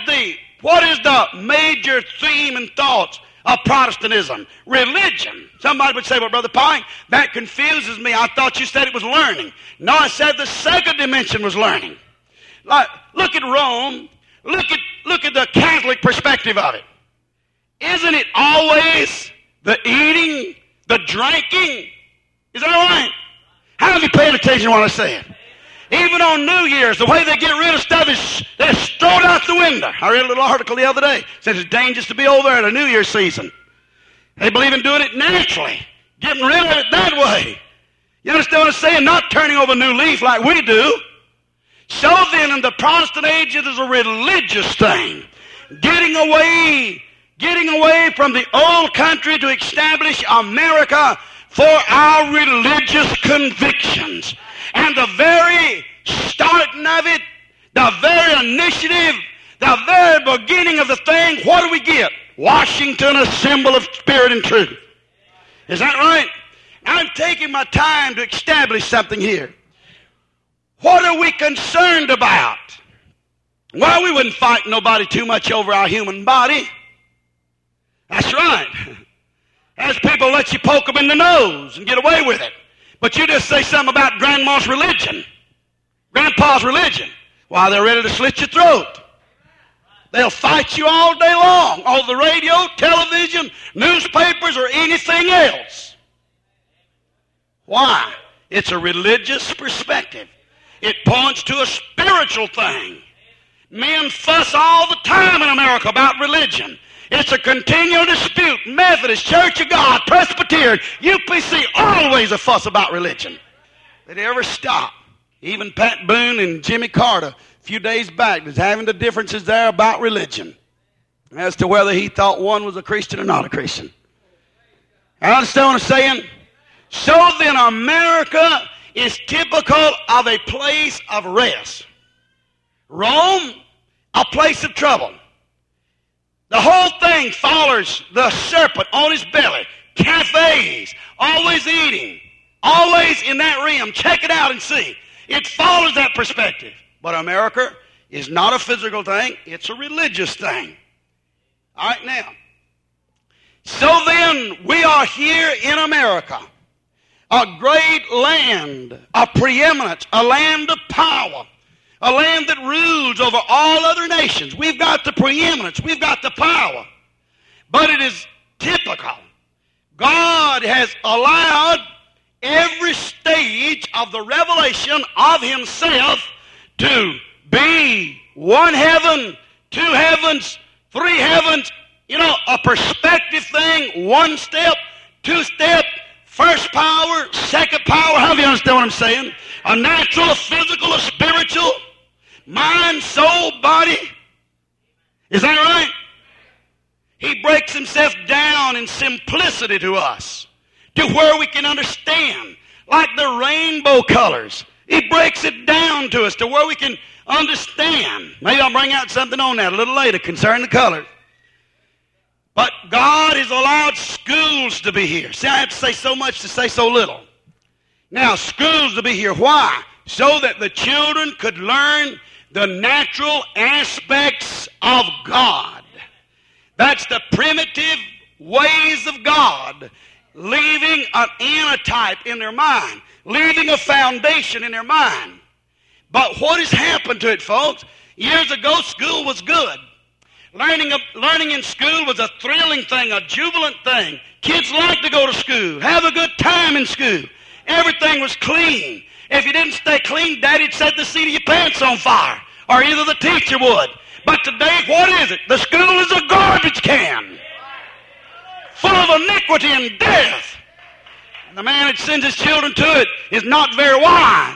S1: the major theme and thoughts of Protestantism? Religion. Somebody would say, well, Brother Pike, that confuses me. I thought you said it was learning. No, I said the second dimension was learning. Like, look at Rome. Look at the Catholic perspective of it. Isn't it always the eating, the drinking? Is that all right? How have you paid attention to what I said? Even on New Year's, the way they get rid of stuff is they throw it out the window. I read a little article the other day. It says it's dangerous to be over there at a New Year's season. They believe in doing it naturally, getting rid of it that way. You understand what I'm saying? Not turning over a new leaf like we do.
S2: So then, in the Protestant age, it is a religious thing. Getting away from the old country to establish America for our religious convictions. And the very starting of it, the very initiative, the very beginning of the thing, what do we get? Washington, a symbol of spirit and truth. Is that right? I'm taking my time to establish something here. What are we concerned about? Well, we wouldn't fight nobody too much over our human body. That's right. As people let you poke them in the nose and get away with it. But you just say something about grandma's religion, grandpa's religion. Why, they're ready to slit your throat. They'll fight you all day long on the radio, television, newspapers, or anything else. Why? It's a religious perspective. It points to a spiritual thing. Men fuss all the time in America about religion. It's a continual dispute. Methodist, Church of God, Presbyterian, UPC, always a fuss about religion. Did they ever stop? Even Pat Boone and Jimmy Carter, a few days back, was having the differences there about religion as to whether he thought one was a Christian or not a Christian. I understand what I'm saying? So then, America is typical of a place of rest. Rome, a place of trouble. The whole thing follows the serpent on his belly. Cafes, always eating, always in that realm. Check it out and see. It follows that perspective. But America is not a physical thing. It's a religious thing. All right, now. So then, we are here in America. A great land of preeminence, a land of power, a land that rules over all other nations. We've got the preeminence, we've got the power. But it is typical. God has allowed every stage of the revelation of himself to be one heaven, two heavens, three heavens, a perspective thing, one step, two step, first power, second power. How do you understand what I'm saying? A natural, a physical, a spiritual, mind, soul, body. Is that right? He breaks himself down in simplicity to us, to where we can understand, like the rainbow colors. He breaks it down to us to where we can understand. Maybe I'll bring out something on that a little later concerning the colors. But God has allowed schools to be here. See, I have to say so much to say so little. Now, schools to be here. Why? So that the children could learn the natural aspects of God. That's the primitive ways of God, leaving an antitype in their mind, leaving a foundation in their mind. But what has happened to it, folks? Years ago, school was good. Learning in school was a thrilling thing, a jubilant thing. Kids liked to go to school, have a good time in school. Everything was clean. If you didn't stay clean, Daddy'd set the seat of your pants on fire, or either the teacher would. But today, what is it? The school is a garbage can, full of iniquity and death. And the man that sends his children to it is not very wise.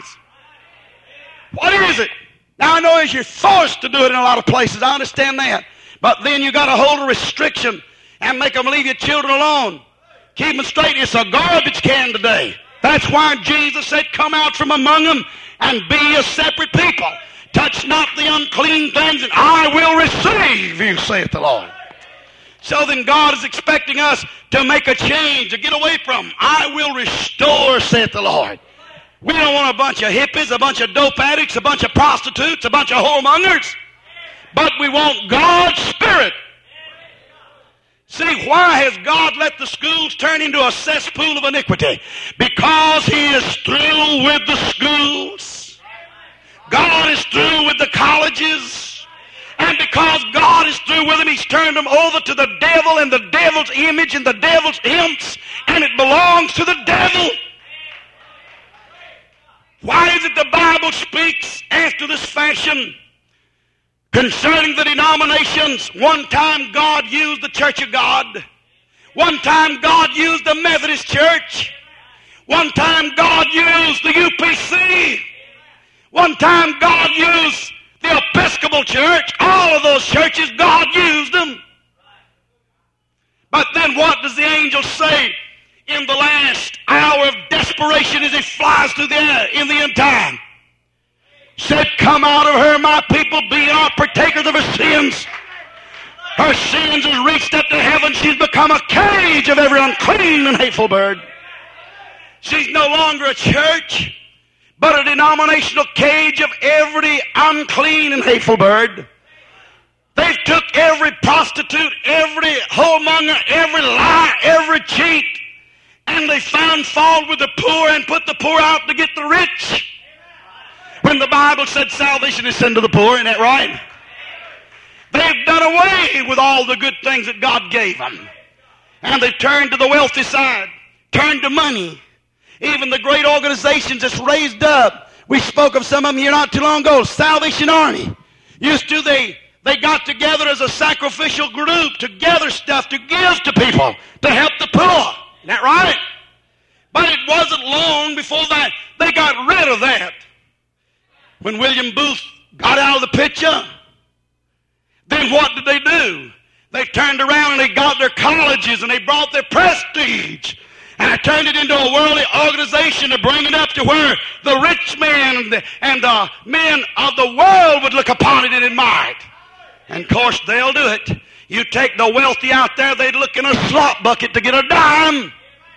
S2: What is it? Now, I know you're forced to do it in a lot of places. I understand that. But then you got to hold a restriction and make them leave your children alone. Keep them straight. It's a garbage can today. That's why Jesus said, come out from among them and be a separate people. Touch not the unclean things, and I will receive you, saith the Lord. So then God is expecting us to make a change, to get away from. I will restore, saith the Lord. We don't want a bunch of hippies, a bunch of dope addicts, a bunch of prostitutes, a bunch of whoremongers. But we want God's Spirit. See, why has God let the schools turn into a cesspool of iniquity? Because He is through with the schools. God is through with the colleges. And because God is through with them, He's turned them over to the devil and the devil's image and the devil's imps, and it belongs to the devil. Why is it the Bible speaks after this fashion concerning the denominations? One time God used the Church of God. One time God used the Methodist Church. One time God used the UPC. One time God used the Episcopal Church. All of those churches, God used them. But then what does the angel say in the last hour of desperation as he flies through the air in the end time? Said, come out of her, my people, be not partakers of her sins. Her sins has reached up to heaven. She's become a cage of every unclean and hateful bird. She's no longer a church, but a denominational cage of every unclean and hateful bird. They've took every prostitute, every whoremonger, every liar, every cheat, and they found fault with the poor and put the poor out to get the rich. When the Bible said salvation is sent to the poor, isn't that right? They've done away with all the good things that God gave them. And they've turned to the wealthy side, turned to money. Even the great organizations that's raised up. We spoke of some of them here not too long ago. Salvation Army. Used to they got together as a sacrificial group to gather stuff to give to people to help the poor. Isn't that right? But it wasn't long before that they got rid of that. When William Booth got out of the picture, then what did they do? They turned around and they got their colleges and they brought their prestige. And I turned it into a worldly organization to bring it up to where the rich men and the men of the world would look upon it and admire it. And of course, they'll do it. You take the wealthy out there, they'd look in a slop bucket to get a dime.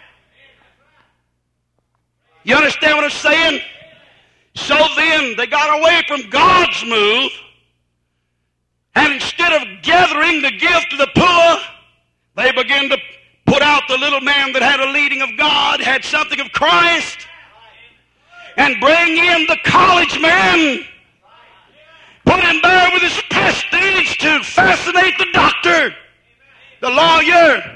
S2: You understand what I'm saying? So then, they got away from God's move, and instead of gathering to give to the poor, they began to put out the little man that had a leading of God, had something of Christ, and bring in the college man, put him there with his prestige to fascinate the doctor, the lawyer,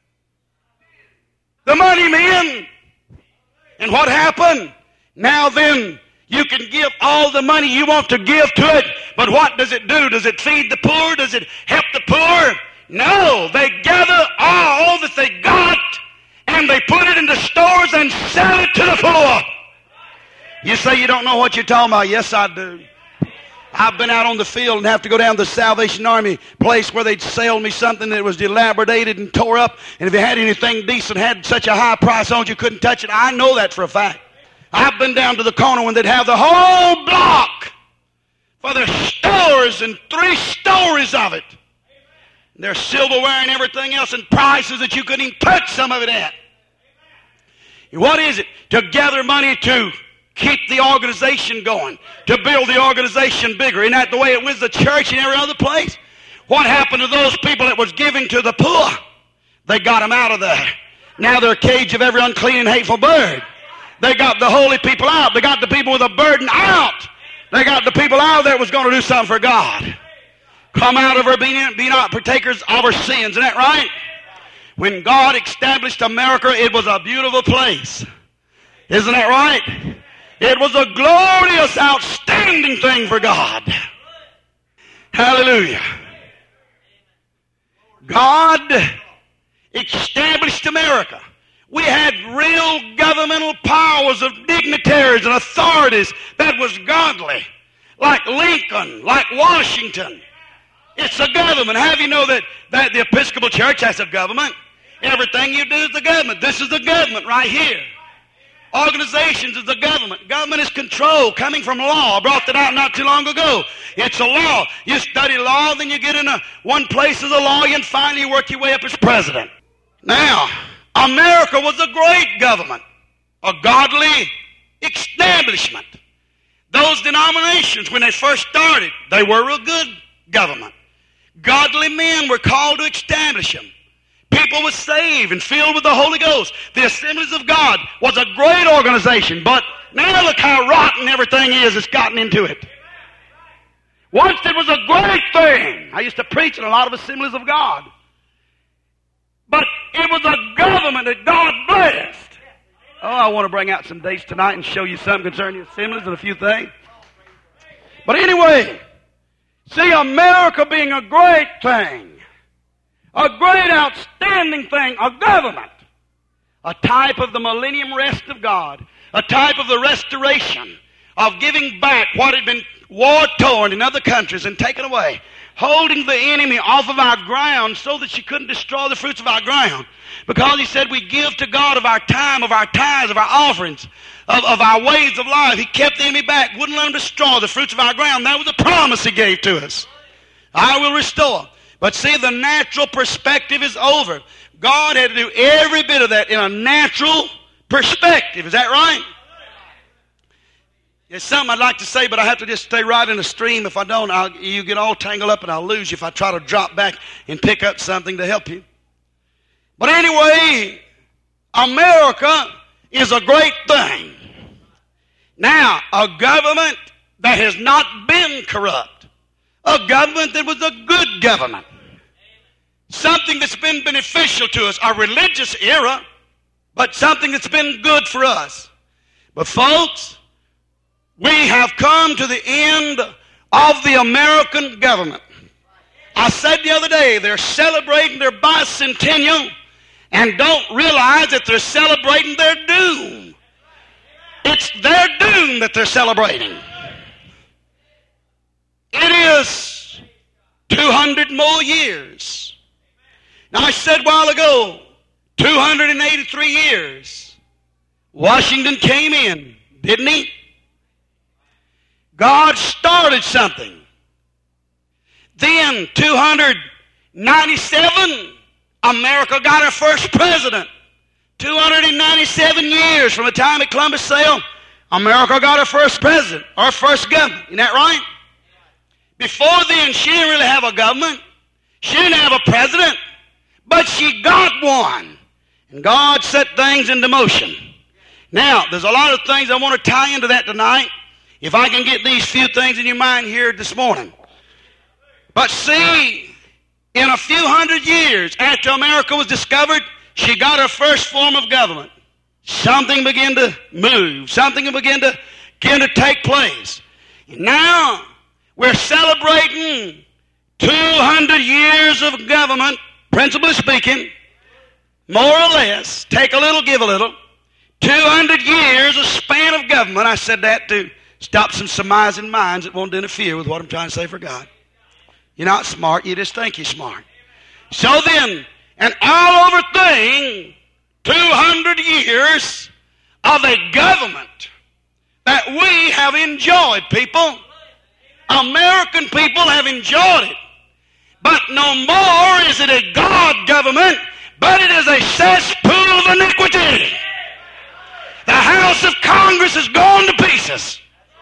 S2: the money man. And what happened? Now then, you can give all the money you want to give to it, but what does it do? Does it feed the poor? Does it help the poor? No, they gather all that they got and they put it into stores and sell it to the poor. You say you don't know what you're talking about. Yes, I do. I've been out on the field and have to go down to the Salvation Army place where they'd sell me something that was dilapidated and tore up, and if you had anything decent, had such a high price on it, you couldn't touch it. I know that for a fact. I've been down to the corner when they'd have the whole block for their stores and 3 stories of it. Their silverware and everything else and prices that you couldn't even touch some of it at. What is it? To gather money to keep the organization going, to build the organization bigger. Isn't that the way it was the church and every other place? What happened to those people that was giving to the poor? They got them out of there. Now they're a cage of every unclean and hateful bird. They got the holy people out. They got the people with a burden out. They got the people out there that was going to do something for God. Come out of her, be not partakers of her sins. Isn't that right? When God established America, it was a beautiful place. Isn't that right? It was a glorious, outstanding thing for God. Hallelujah. God established America. We had real governmental powers of dignitaries and authorities that was godly. Like Lincoln, like Washington. It's a government. How do you know that the Episcopal Church has a government? Everything you do is the government. This is the government right here. Organizations is the government. Government is control coming from law. I brought that out not too long ago. It's a law. You study law, then you get in one place as a lawyer, and finally you work your way up as president. Now, America was a great government, a godly establishment. Those denominations, when they first started, they were a good government. Godly men were called to establish them. People were saved and filled with the Holy Ghost. The Assemblies of God was a great organization, but now look how rotten everything is that's gotten into it. Once it was a great thing. I used to preach in a lot of Assemblies of God. But it was a government that God blessed. Oh, I want to bring out some dates tonight and show you something concerning the Assemblies and a few things. But anyway, see, America being a great thing, a great outstanding thing, a government, a type of the millennium rest of God, a type of the restoration, of giving back what had been war-torn in other countries and taken away, holding the enemy off of our ground so that she couldn't destroy the fruits of our ground. Because he said we give to God of our time, of our tithes, of our offerings, of our ways of life. He kept the enemy back, wouldn't let him destroy the fruits of our ground. That was a promise he gave to us. I will restore. But see, the natural perspective is over. God had to do every bit of that in a natural perspective. Is that right? There's something I'd like to say, but I have to just stay right in the stream. If I don't, you get all tangled up and I'll lose you if I try to drop back and pick up something to help you. But anyway, America is a great thing. Now, a government that has not been corrupt. A government that was a good government. Something that's been beneficial to us. A religious era, but something that's been good for us. But folks, we have come to the end of the American government. I said the other day, they're celebrating their bicentennial and don't realize that they're celebrating their doom. It's their doom that they're celebrating. It is 200 more years. Now, I said a while ago, 283 years. Washington came in, didn't he? God started something. Then, 297, America got her first president. 297 years from the time of Columbus sailed, America got her first president, or first government. Isn't that right? Before then, she didn't really have a government. She didn't have a president. But she got one. And God set things into motion. Now, there's a lot of things I want to tie into that tonight. If I can get these few things in your mind here this morning. But see, in a few hundred years after America was discovered, she got her first form of government. Something began to move. Something began to take place. And now, we're celebrating 200 years of government, principally speaking, more or less, take a little, give a little. 200 years, a span of government. I said that to stop some surmising minds that won't interfere with what I'm trying to say for God. You're not smart, you just think you're smart. So then, an all-over thing, 200 years of a government that we have enjoyed, people. American people have enjoyed it. But no more is it a God government, but it is a cesspool of iniquity. The House of Congress is going to pieces.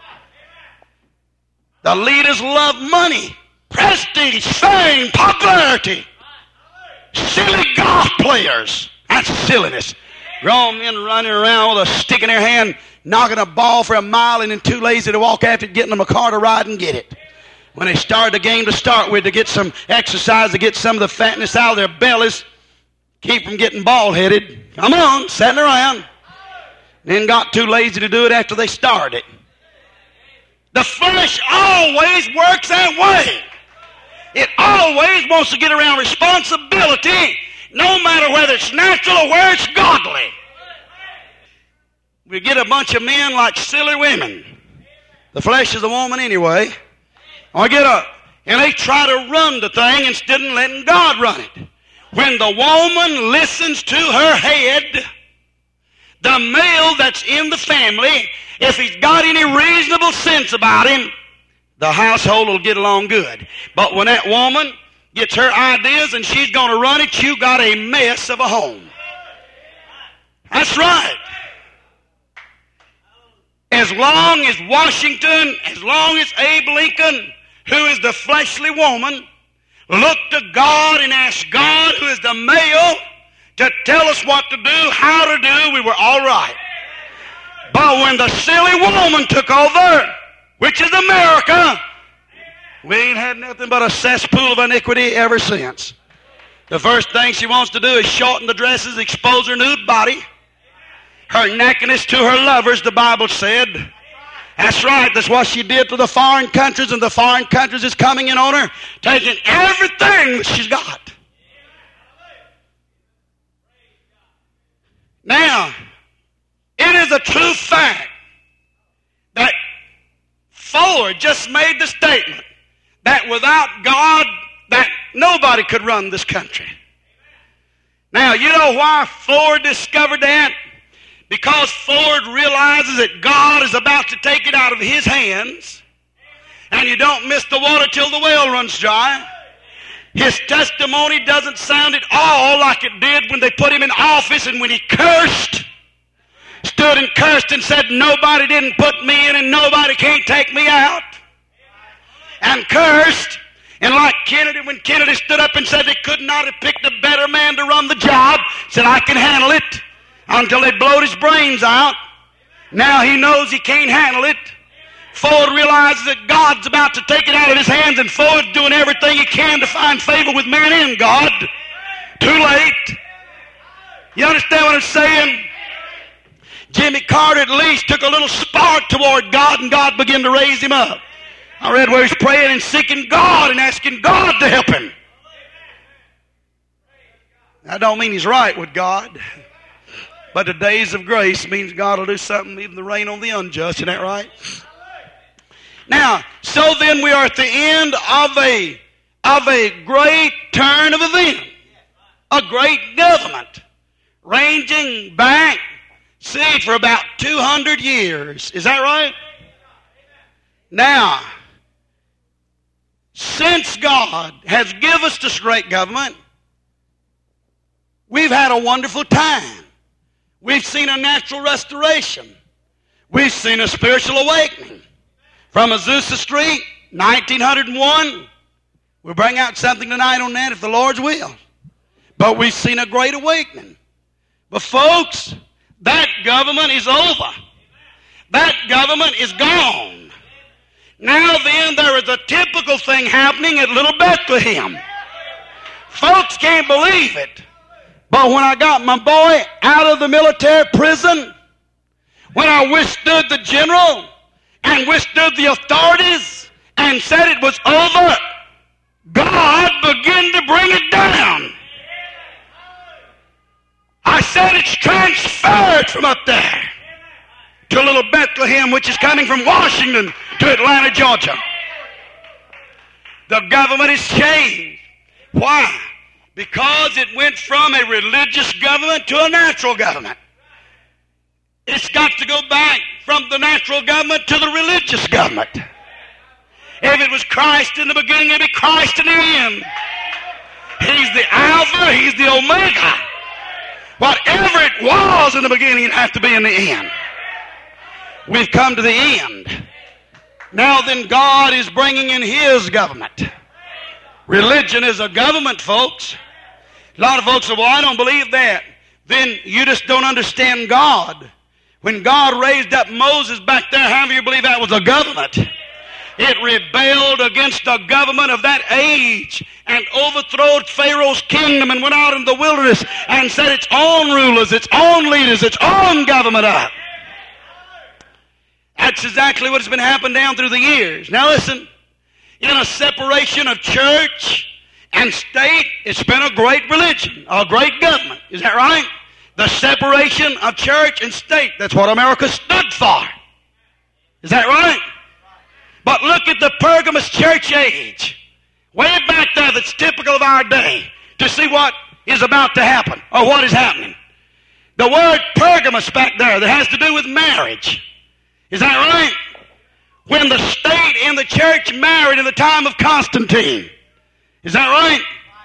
S2: The leaders love money, prestige, fame, popularity. Silly golf players. That's silliness. Grown men running around with a stick in their hand, knocking a ball for a mile and then too lazy to walk after it, getting them a car to ride and get it. When they start the game to start with, to get some exercise, to get some of the fatness out of their bellies, keep from getting bald-headed. Come on, sitting around. Then got too lazy to do it after they started. The flesh always works that way. It always wants to get around responsibility, no matter whether it's natural or where it's godly. We get a bunch of men like silly women. The flesh is a woman anyway. And they try to run the thing instead of letting God run it. When the woman listens to her head, the male that's in the family, if he's got any reasonable sense about him, the household will get along good. But when that woman gets her ideas and she's going to run it, you got a mess of a home. That's right. As long as Washington, as long as Abe Lincoln, who is the fleshly woman, looked to God and asked God, who is the male, to tell us what to do, how to do, we were all right. But when the silly woman took over, which is America, we ain't had nothing but a cesspool of iniquity ever since. The first thing she wants to do is shorten the dresses, expose her nude body. Her nakedness to her lovers, the Bible said. That's right, that's what she did to the foreign countries, and the foreign countries is coming in on her, taking everything that she's got. Now, it is a true fact that Ford just made the statement that without God, that nobody could run this country. Now, you know why Ford discovered that? Because Ford realizes that God is about to take it out of his hands, and you don't miss the water till the well runs dry. His testimony doesn't sound at all like it did when they put him in office and when he cursed, stood and cursed and said, nobody didn't put me in and nobody can't take me out. And cursed. And like Kennedy, when Kennedy stood up and said they could not have picked a better man to run the job, said, I can handle it, until they blowed his brains out. Now he knows he can't handle it. Ford realizes that God's about to take it out of his hands, and Ford's doing everything he can to find favor with man and God. Too late. You understand what I'm saying? Jimmy Carter at least took a little spark toward God, and God began to raise him up. I read where he's praying and seeking God and asking God to help him. I don't mean he's right with God, but the days of grace means God will do something, even the rain on the unjust. Isn't that right? Now, so then we are at the end of a great turn of events, a great government, ranging back, see, for about 200 years. Is that right? Now, since God has given us this great government, we've had a wonderful time. We've seen a natural restoration. We've seen a spiritual awakening. From Azusa Street, 1901, we'll bring out something tonight on that if the Lord's will. But we've seen a great awakening. But folks, that government is over. That government is gone. Now then, there is a typical thing happening at Little Bethlehem. Folks can't believe it. But when I got my boy out of the military prison, when I withstood the general and withstood the authorities and said it was over, God began to bring it down. I said it's transferred from up there to Little Bethlehem, which is coming from Washington to Atlanta, Georgia. The government has changed. Why? Because it went from a religious government to a natural government. It's got to go back from the natural government to the religious government. If it was Christ in the beginning, it'll be Christ in the end. He's the Alpha, He's the Omega. Whatever it was in the beginning, it has to be in the end. We've come to the end. Now then, God is bringing in His government. Religion is a government, folks. A lot of folks say, well, I don't believe that. Then you just don't understand God. When God raised up Moses back there, how do you believe that was a government? It rebelled against the government of that age and overthrowed Pharaoh's kingdom and went out in the wilderness and set its own rulers, its own leaders, its own government up. That's exactly what has been happening down through the years. Now listen, in a separation of church and state, it's been a great religion, a great government. Is that right? The separation of church and state. That's what America stood for. Is that right? But look at the Pergamus church age. Way back there that's typical of our day to see what is about to happen or what is happening. The word Pergamus back there that has to do with marriage. Is that right? When the state and the church married in the time of Constantine. Is that right?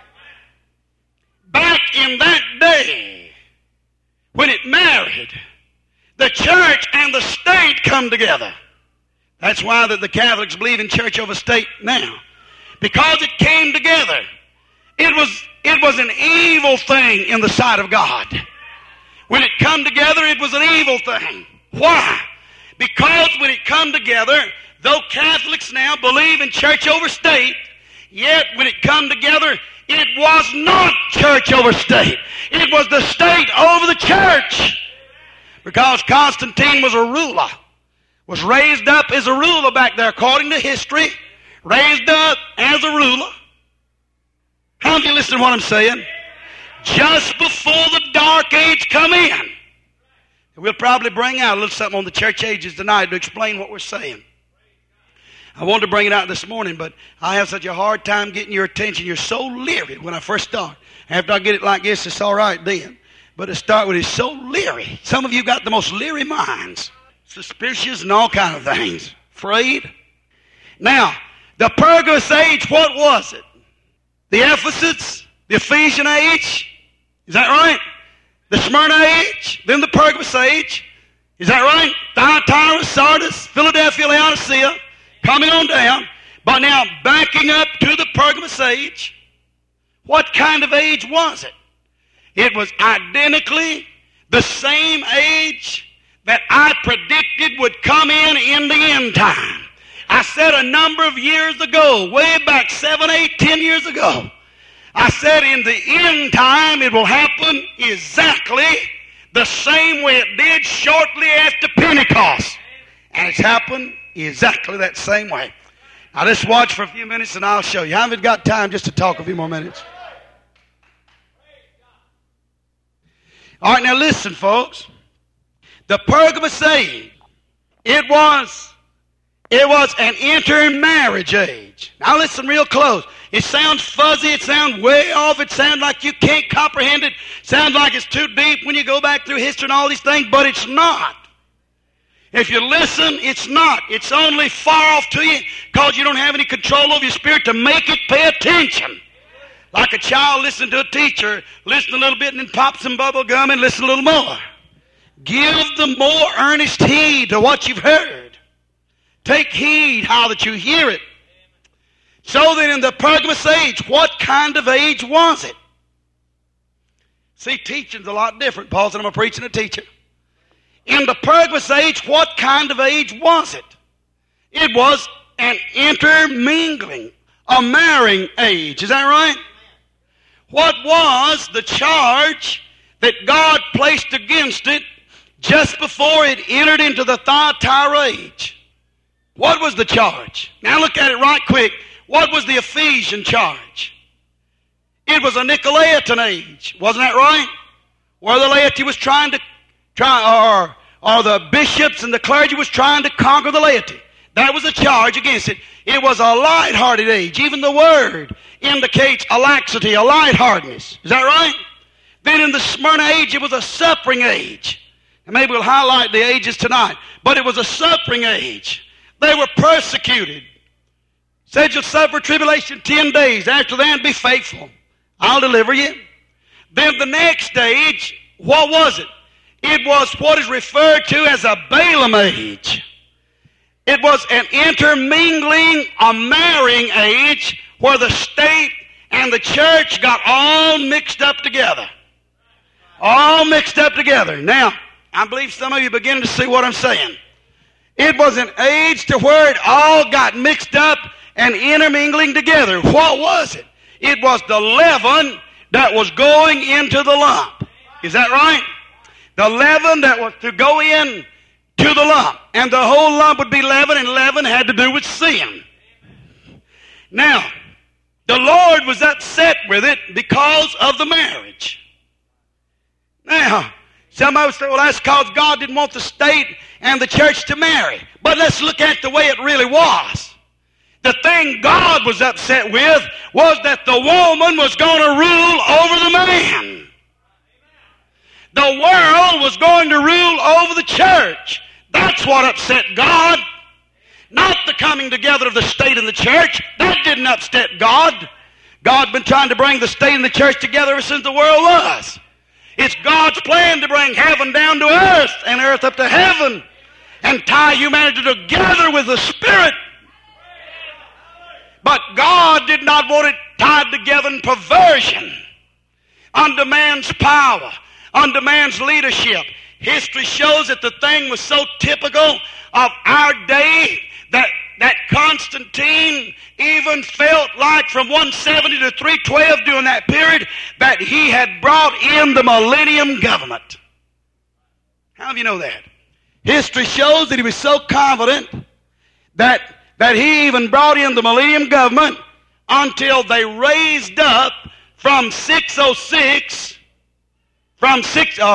S2: Back in that day, when it married, the church and the state come together. That's why the Catholics believe in church over state now. Because it came together. It was an evil thing in the sight of God. When it come together, it was an evil thing. Why? Because when it come together, though Catholics now believe in church over state, yet when it come together, it was not church over state. It was the state over the church. Because Constantine was a ruler. Was raised up as a ruler back there, according to history. Raised up as a ruler. How many listen to what I'm saying? Just before the dark age come in. We'll probably bring out a little something on the church ages tonight to explain what we're saying. I wanted to bring it out this morning, but I have such a hard time getting your attention. You're so leery when I first start. After I get it like this, it's all right then. But to start with, it's so leery. Some of you got the most leery minds. Suspicious and all kind of things. Afraid. Now, the Pergamos age, what was it? The Ephesus, the Ephesian age. Is that right? The Smyrna age, then the Pergamos age. Is that right? Thyatira, Sardis, Philadelphia, Laodicea, coming on down. But now, backing up to the Pergamos age, what kind of age was it? It was identically the same age that I predicted would come in the end time. I said a number of years ago, way back 7, 8, 10 years ago, I said in the end time it will happen exactly the same way it did shortly after Pentecost. And it's happened exactly that same way. Now let's watch for a few minutes and I'll show you. I haven't got time just to talk a few more minutes. All right, now listen, folks. The Pergamos age, it was an intermarriage age. Now listen real close. It sounds fuzzy. It sounds way off. It sounds like you can't comprehend it. Sounds like it's too deep when you go back through history and all these things, but it's not. If you listen, it's not. It's only far off to you because you don't have any control over your spirit to make it pay attention. Like a child listening to a teacher, listen a little bit and then pop some bubble gum and listen a little more. Give the more earnest heed to what you've heard. Take heed how that you hear it. So then in the Pergamos age, what kind of age was it? See, teaching's a lot different. Paul said, I'm preaching a teacher. In the Pergamos age, what kind of age was it? It was an intermingling, a marrying age. Is that right? What was the charge that God placed against it just before it entered into the Thyatira age? What was the charge? Now look at it right quick. What was the Ephesian charge? It was a Nicolaitan age. Wasn't that right? Where the laity was trying to or the bishops and the clergy was trying to conquer the laity. That was a charge against it. It was a light-hearted age. Even the word indicates a laxity, a light-heartedness. Is that right? Then in the Smyrna age, it was a suffering age. And maybe we'll highlight the ages tonight. But it was a suffering age. They were persecuted. Said you'll suffer tribulation 10 days. After that, be faithful. I'll deliver you. Then the next age, what was it? It was what is referred to as a Balaam age. It was an intermingling, a marrying age where the state and the church got all mixed up together. All mixed up together. Now, I believe some of you are beginning to see what I'm saying. It was an age to where it all got mixed up and intermingling together. What was it? It was the leaven that was going into the lump. Is that right? The leaven that was to go in to the lump. And the whole lump would be leaven, and leaven had to do with sin. Now, the Lord was upset with it because of the marriage. Now, somebody would say, well, that's because God didn't want the state and the church to marry. But let's look at the way it really was. The thing God was upset with was that the woman was going to rule over the man. The world was going to rule over the church. That's what upset God. Not the coming together of the state and the church. That didn't upset God. God's been trying to bring the state and the church together ever since the world was. It's God's plan to bring heaven down to earth and earth up to heaven and tie humanity together with the Spirit. But God did not want it tied together in perversion under man's power, under man's leadership. History shows that the thing was so typical of our day that Constantine even felt like from 170 to 312 during that period that he had brought in the millennium government. How do you know that? History shows that he was so confident that he even brought in the millennium government until they raised up from 606, from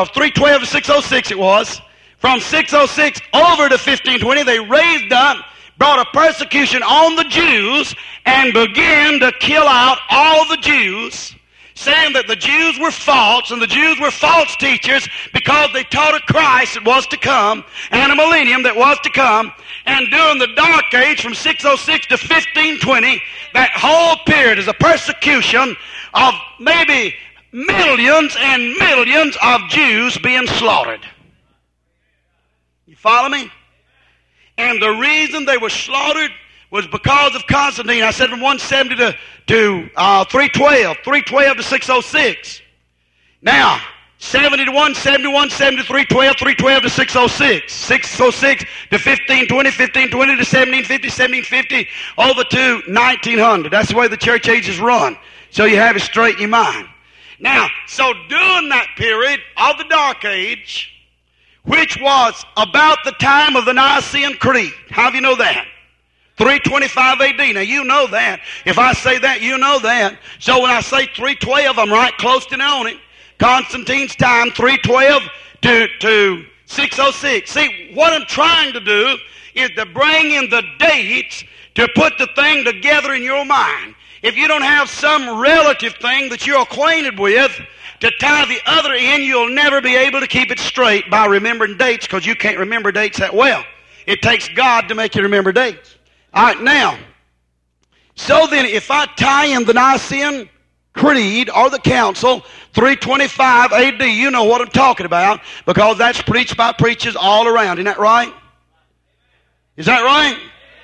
S2: 312 to 606 it was, from 606 over to 1520, they raised up brought a persecution on the Jews and began to kill out all the Jews, saying that the Jews were false and the Jews were false teachers because they taught a Christ that was to come and a millennium that was to come. And during the Dark Age from 606 to 1520, that whole period is a persecution of maybe millions and millions of Jews being slaughtered. You follow me? And the reason they were slaughtered was because of Constantine. I said from 170 to 312, 312 to 606. Now, 70 to 170, 170 to 312, 312 to 606, 606 to 1520, 1520 to 1750, 1750 over to 1900. That's the way the church age is run. So you have it straight in your mind. Now, so during that period of the Dark Age, which was about the time of the Nicene Creed. How do you know that? 325 A.D. Now, you know that. If I say that, you know that. So when I say 312, I'm right close to on it. Constantine's time, 312 to 606. See, what I'm trying to do is to bring in the dates to put the thing together in your mind. If you don't have some relative thing that you're acquainted with to tie the other in, you'll never be able to keep it straight by remembering dates, because you can't remember dates that well. It takes God to make you remember dates. All right, now, so then if I tie in the Nicene Creed or the Council, 325 A.D., you know what I'm talking about, because that's preached by preachers all around. Isn't that right? Is that right?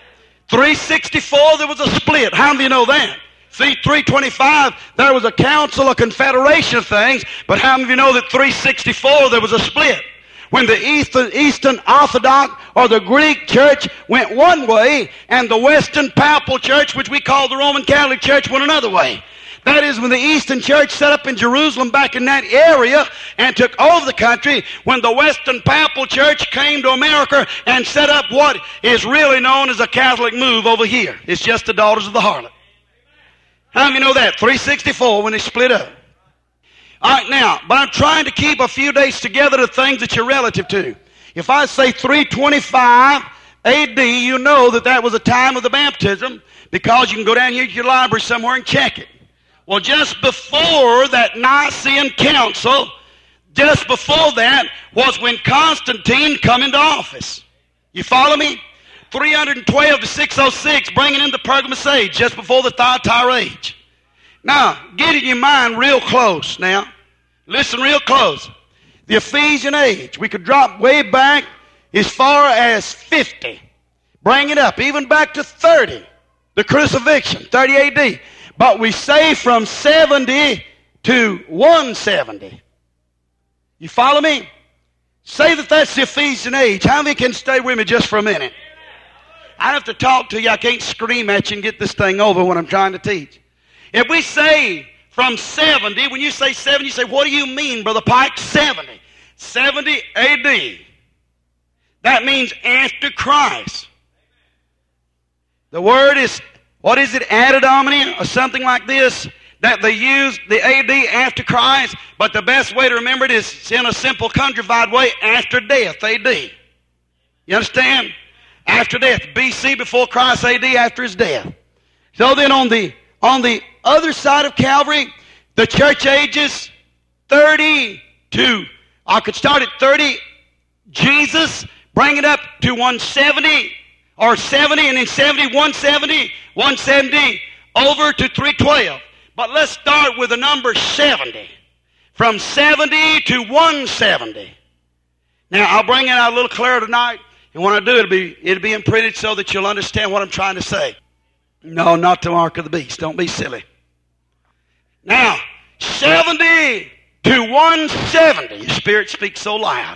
S2: 364, there was a split. How do you know that? See, 325, there was a council, a confederation of things, but how many of you know that 364, there was a split? When the Eastern Orthodox or the Greek church went one way, and the Western Papal Church, which we call the Roman Catholic Church, went another way. That is, when the Eastern Church set up in Jerusalem back in that area and took over the country, when the Western Papal Church came to America and set up what is really known as a Catholic move over here. It's just the daughters of the harlot. How many know that? 364 when they split up. All right, now, but I'm trying to keep a few days together the things that you're relative to. If I say 325 A.D., you know that that was the time of the baptism, because you can go down here to your library somewhere and check it. Well, just before that Nicene Council, just before that was when Constantine come into office. You follow me? 312 to 606, bringing in the Pergamus age, just before the Thyatira age. Now, get in your mind real close now. Listen real close. The Ephesian age, we could drop way back as far as 50. Bring it up, even back to 30. The crucifixion, 30 A.D. But we say from 70 to 170. You follow me? Say that that's the Ephesian age. How many can stay with me just for a minute? I have to talk to you. I can't scream at you and get this thing over when I'm trying to teach. If we say from 70, when you say 70, you say, what do you mean, Brother Pike? 70. 70 A.D. That means after Christ. The word is, what is it, Ad Domini or something like this, that they use the A.D. after Christ, but the best way to remember it is in a simple countrified way, after death, A.D. You understand? After death. B.C. before Christ, A.D. after his death. So then on the other side of Calvary, the church ages 30 to, I could start at 30, Jesus, bring it up to 170, or 70, and then 70, 170, 170, over to 312. But let's start with the number 70. From 70 to 170. Now, I'll bring it out a little clearer tonight, and when I do, it'll be imprinted so that you'll understand what I'm trying to say. No, not the mark of the beast. Don't be silly. Now, 70 to 170. Your spirit speaks so loud.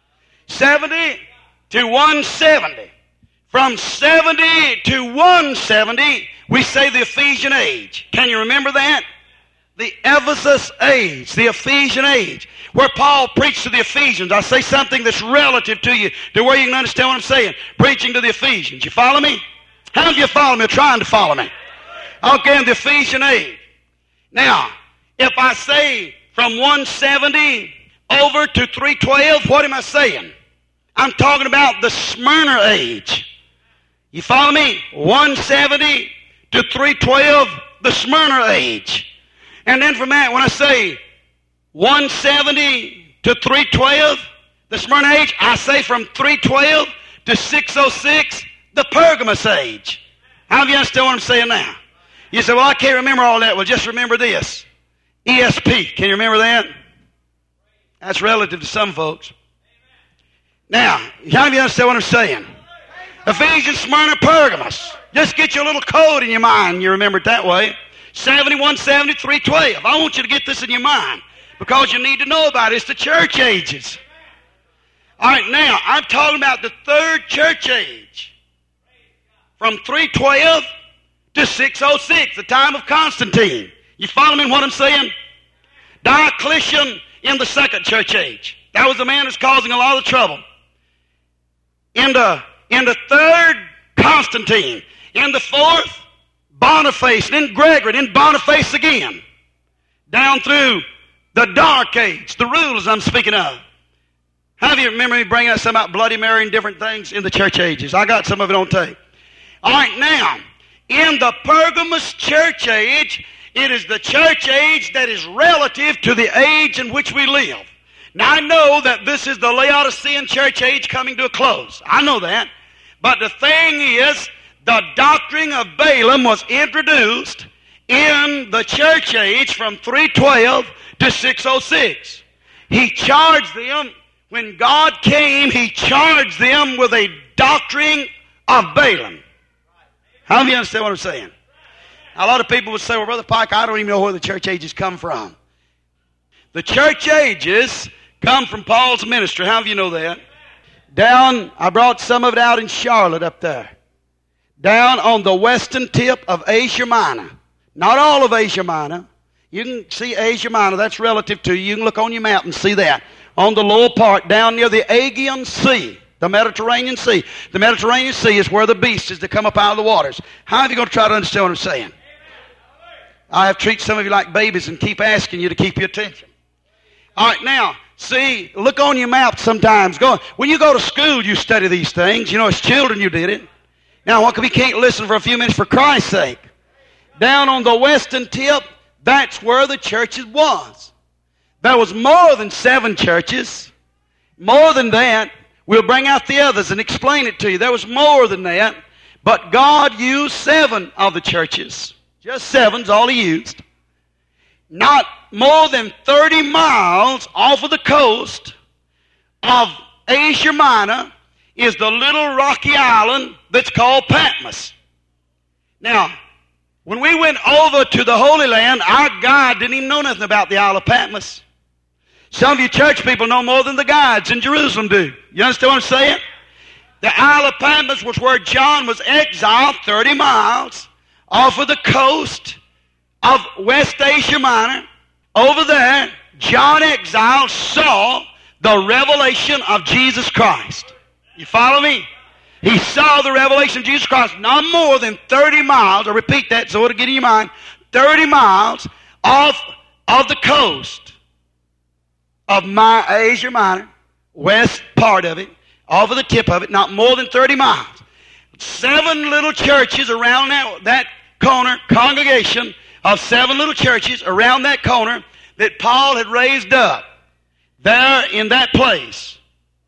S2: 70 to 170. From 70 to 170, we say the Ephesian age. Can you remember that? The Ephesus age, the Ephesian age, where Paul preached to the Ephesians. I say something that's relative to you, to where you can understand what I'm saying. Preaching to the Ephesians. You follow me? How do you follow me or trying to follow me? Okay, in the Ephesian age. Now, if I say from 170 over to 312, what am I saying? I'm talking about the Smyrna age. You follow me? 170 to 312, the Smyrna age. And then from that, when I say 170 to 312, the Smyrna age, I say from 312 to 606, the Pergamos age. How do you understand what I'm saying now? You say, well, I can't remember all that. Well, just remember this. ESP. Can you remember that? That's relative to some folks. Now, how do you understand what I'm saying? Ephesians, Smyrna, Pergamos. Just get your little code in your mind. You remember it that way. 71, 70, 312. I want you to get this in your mind because you need to know about it. It's the church ages. All right, now, I'm talking about the third church age. From 312 to 606, the time of Constantine. You follow me in what I'm saying? Diocletian in the second church age. That was the man who's causing a lot of trouble. In the third, Constantine. In the fourth, Boniface. Then Gregory. Then Boniface again. Down through the Dark Age. The rulers I'm speaking of. How do you remember me bringing up some about Bloody Mary and different things in the church ages? I got some of it on tape. All right, now, in the Pergamos church age, it is the church age that is relative to the age in which we live. Now, I know that this is the Laodicean church age coming to a close. I know that. But the thing is, the doctrine of Balaam was introduced in the church age from 312 to 606. He charged them, when God came, he charged them with a doctrine of Balaam. How do you understand what I'm saying? A lot of people would say, well, Brother Pike, I don't even know where the church ages come from. The church ages come from Paul's ministry. How do you know that? Down, I brought some of it out in Charlotte up there. Down on the western tip of Asia Minor. Not all of Asia Minor. You can see Asia Minor. That's relative to you. You can look on your map and see that. On the lower part, down near the Aegean Sea. The Mediterranean Sea. The Mediterranean Sea is where the beast is to come up out of the waters. How are you going to try to understand what I'm saying? I have treated some of you like babies and keep asking you to keep your attention. All right, now, see, look on your map sometimes. When you go to school, you study these things. You know, as children, you did it. Now, what if you can't listen for a few minutes for Christ's sake? Down on the western tip, that's where the churches was. There was more than 7 churches. More than that. We'll bring out the others and explain it to you. There was more than that. But God used 7 of the churches. Just 7's all he used. Not more than 30 miles off of the coast of Asia Minor is the little rocky island that's called Patmos. Now, when we went over to the Holy Land, our guide didn't even know nothing about the Isle of Patmos. Some of you church people know more than the guides in Jerusalem do. You understand what I'm saying? The Isle of Patmos was where John was exiled 30 miles off of the coast of West Asia Minor. Over there, John exiled saw the revelation of Jesus Christ. You follow me? He saw the revelation of Jesus Christ not more than 30 miles. I'll repeat that so it'll get in your mind. 30 miles off of the coast of Asia Minor, west part of it, off of the tip of it, not more than 30 miles. 7 little churches around that corner, congregation of 7 little churches around that corner that Paul had raised up there in that place.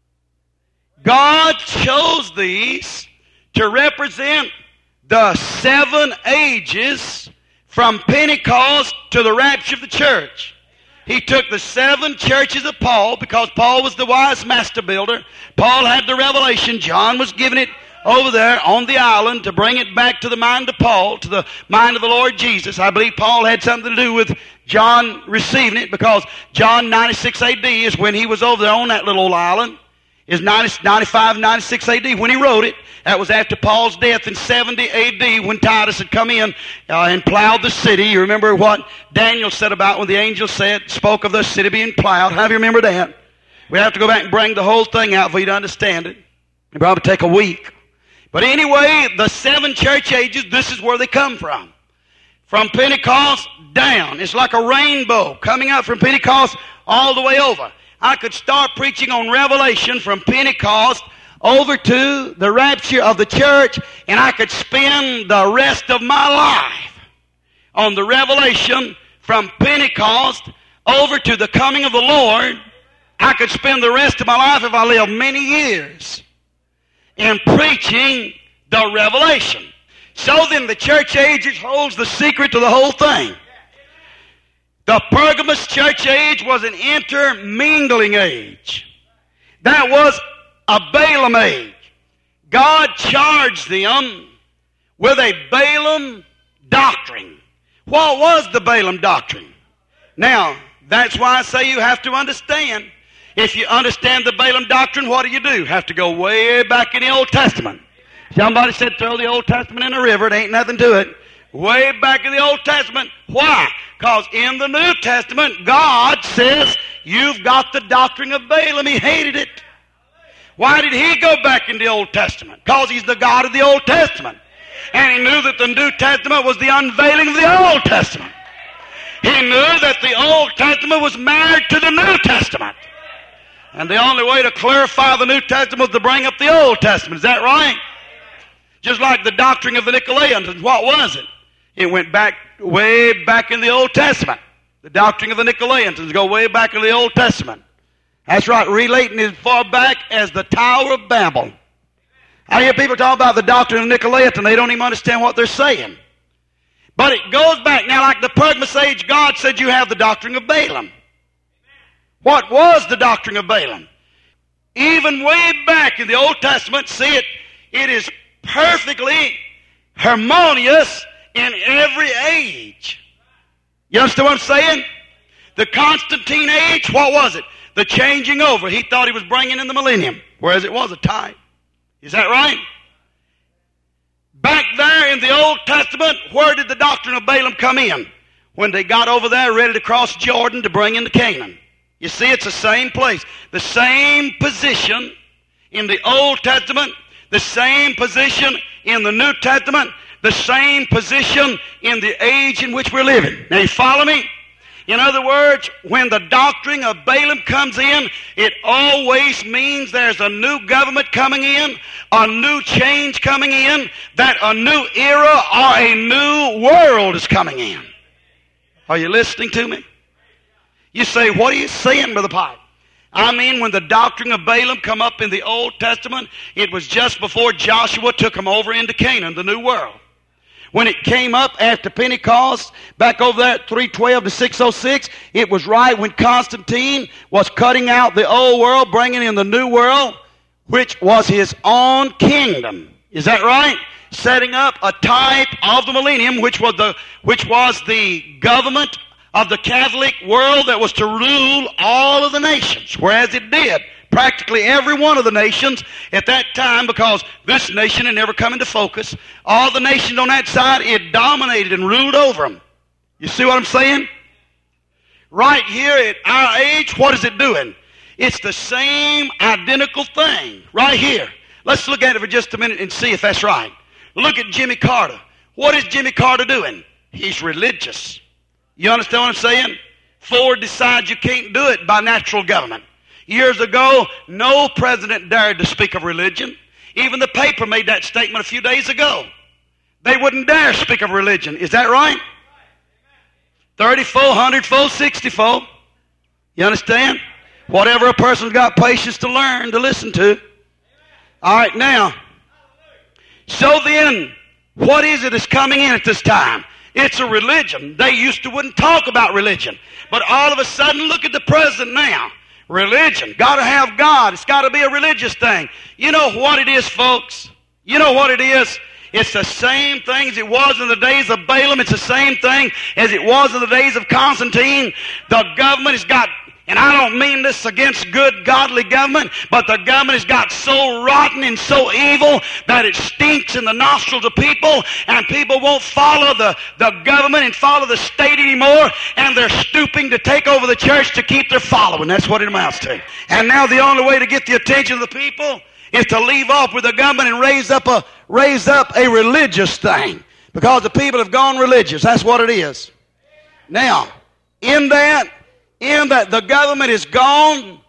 S2: God chose these to represent the 7 ages from Pentecost to the rapture of the church. He took the 7 churches of Paul because Paul was the wise master builder. Paul had the revelation. John was giving it over there on the island to bring it back to the mind of Paul, to the mind of the Lord Jesus. I believe Paul had something to do with John receiving it because John 96 AD is when he was over there on that little old island. Is 95, 96 AD when he wrote it. That was after Paul's death in 70 AD when Titus had come in and plowed the city. You remember what Daniel said about when the angel spoke of the city being plowed. How do you remember that? We have to go back and bring the whole thing out for you to understand it. It'll probably take a week. But anyway, the 7 church ages, this is where they come from. From Pentecost down. It's like a rainbow coming out from Pentecost all the way over. I could start preaching on Revelation from Pentecost over to the rapture of the church, and I could spend the rest of my life on the revelation from Pentecost over to the coming of the Lord. I could spend the rest of my life, if I live many years, in preaching the revelation. So then the church age holds the secret to the whole thing. The Pergamos church age was an intermingling age. That was a Balaam age. God charged them with a Balaam doctrine. What was the Balaam doctrine? Now, that's why I say you have to understand. If you understand the Balaam doctrine, what do? Have to go way back in the Old Testament. Somebody said throw the Old Testament in the river. It ain't nothing to it. Way back in the Old Testament. Why? Because in the New Testament, God says, you've got the doctrine of Balaam. He hated it. Why did he go back in the Old Testament? Because he's the God of the Old Testament. And he knew that the New Testament was the unveiling of the Old Testament. He knew that the Old Testament was married to the New Testament. And the only way to clarify the New Testament was to bring up the Old Testament. Is that right? Just like the doctrine of the Nicolaitans. What was it? It went back, way back in the Old Testament. The doctrine of the Nicolaitans go way back in the Old Testament. That's right, relating as far back as the Tower of Babel. I hear people talk about the doctrine of Nicolaitans, and they don't even understand what they're saying. But it goes back now, like the Pergamos age, God said you have the doctrine of Balaam. What was the doctrine of Balaam? Even way back in the Old Testament, see it is perfectly harmonious in every age. You understand what I'm saying? The Constantine age, what was it? The changing over. He thought he was bringing in the millennium, whereas it was a type. Is that right? Back there in the Old Testament, where did the doctrine of Balaam come in? When they got over there ready to cross Jordan to bring into Canaan. You see, it's the same place. The same position in the Old Testament, the same position in the New Testament, the same position in the age in which we're living. Now, you follow me? In other words, when the doctrine of Balaam comes in, it always means there's a new government coming in, a new change coming in, that a new era or a new world is coming in. Are you listening to me? You say, what are you saying, Brother Pike? I mean, when the doctrine of Balaam come up in the Old Testament, it was just before Joshua took them over into Canaan, the new world. When it came up after Pentecost, back over there at 312 to 606, it was right when Constantine was cutting out the old world, bringing in the new world, which was his own kingdom. Is that right? Setting up a type of the millennium, which was the government of the Catholic world that was to rule all of the nations, whereas it did practically every one of the nations at that time, because this nation had never come into focus. All the nations on that side, it dominated and ruled over them. You see what I'm saying? Right here at our age, what is it doing? It's the same identical thing right here. Let's look at it for just a minute and see if that's right. Look at Jimmy Carter. What is Jimmy Carter doing? He's religious. You understand what I'm saying? Ford decides you can't do it by natural government. Years ago, no president dared to speak of religion. Even the paper made that statement a few days ago. They wouldn't dare speak of religion. Is that right? 30-fold, 100-fold, 60-fold. You understand? Whatever a person's got patience to learn, to listen to. All right, now. So then, what is it that's coming in at this time? It's a religion. They wouldn't talk about religion. But all of a sudden, look at the president now. Religion. Got to have God. It's got to be a religious thing. You know what it is, folks? You know what it is? It's the same thing as it was in the days of Balaam. It's the same thing as it was in the days of Constantine. The government has got, and I don't mean this against good, godly government, but the government has got so rotten and so evil that it stinks in the nostrils of people, and people won't follow the government and follow the state anymore, and they're stooping to take over the church to keep their following. That's what it amounts to. And now the only way to get the attention of the people is to leave off with the government and raise up a religious thing, because the people have gone religious. That's what it is. Now, in that the government is gone,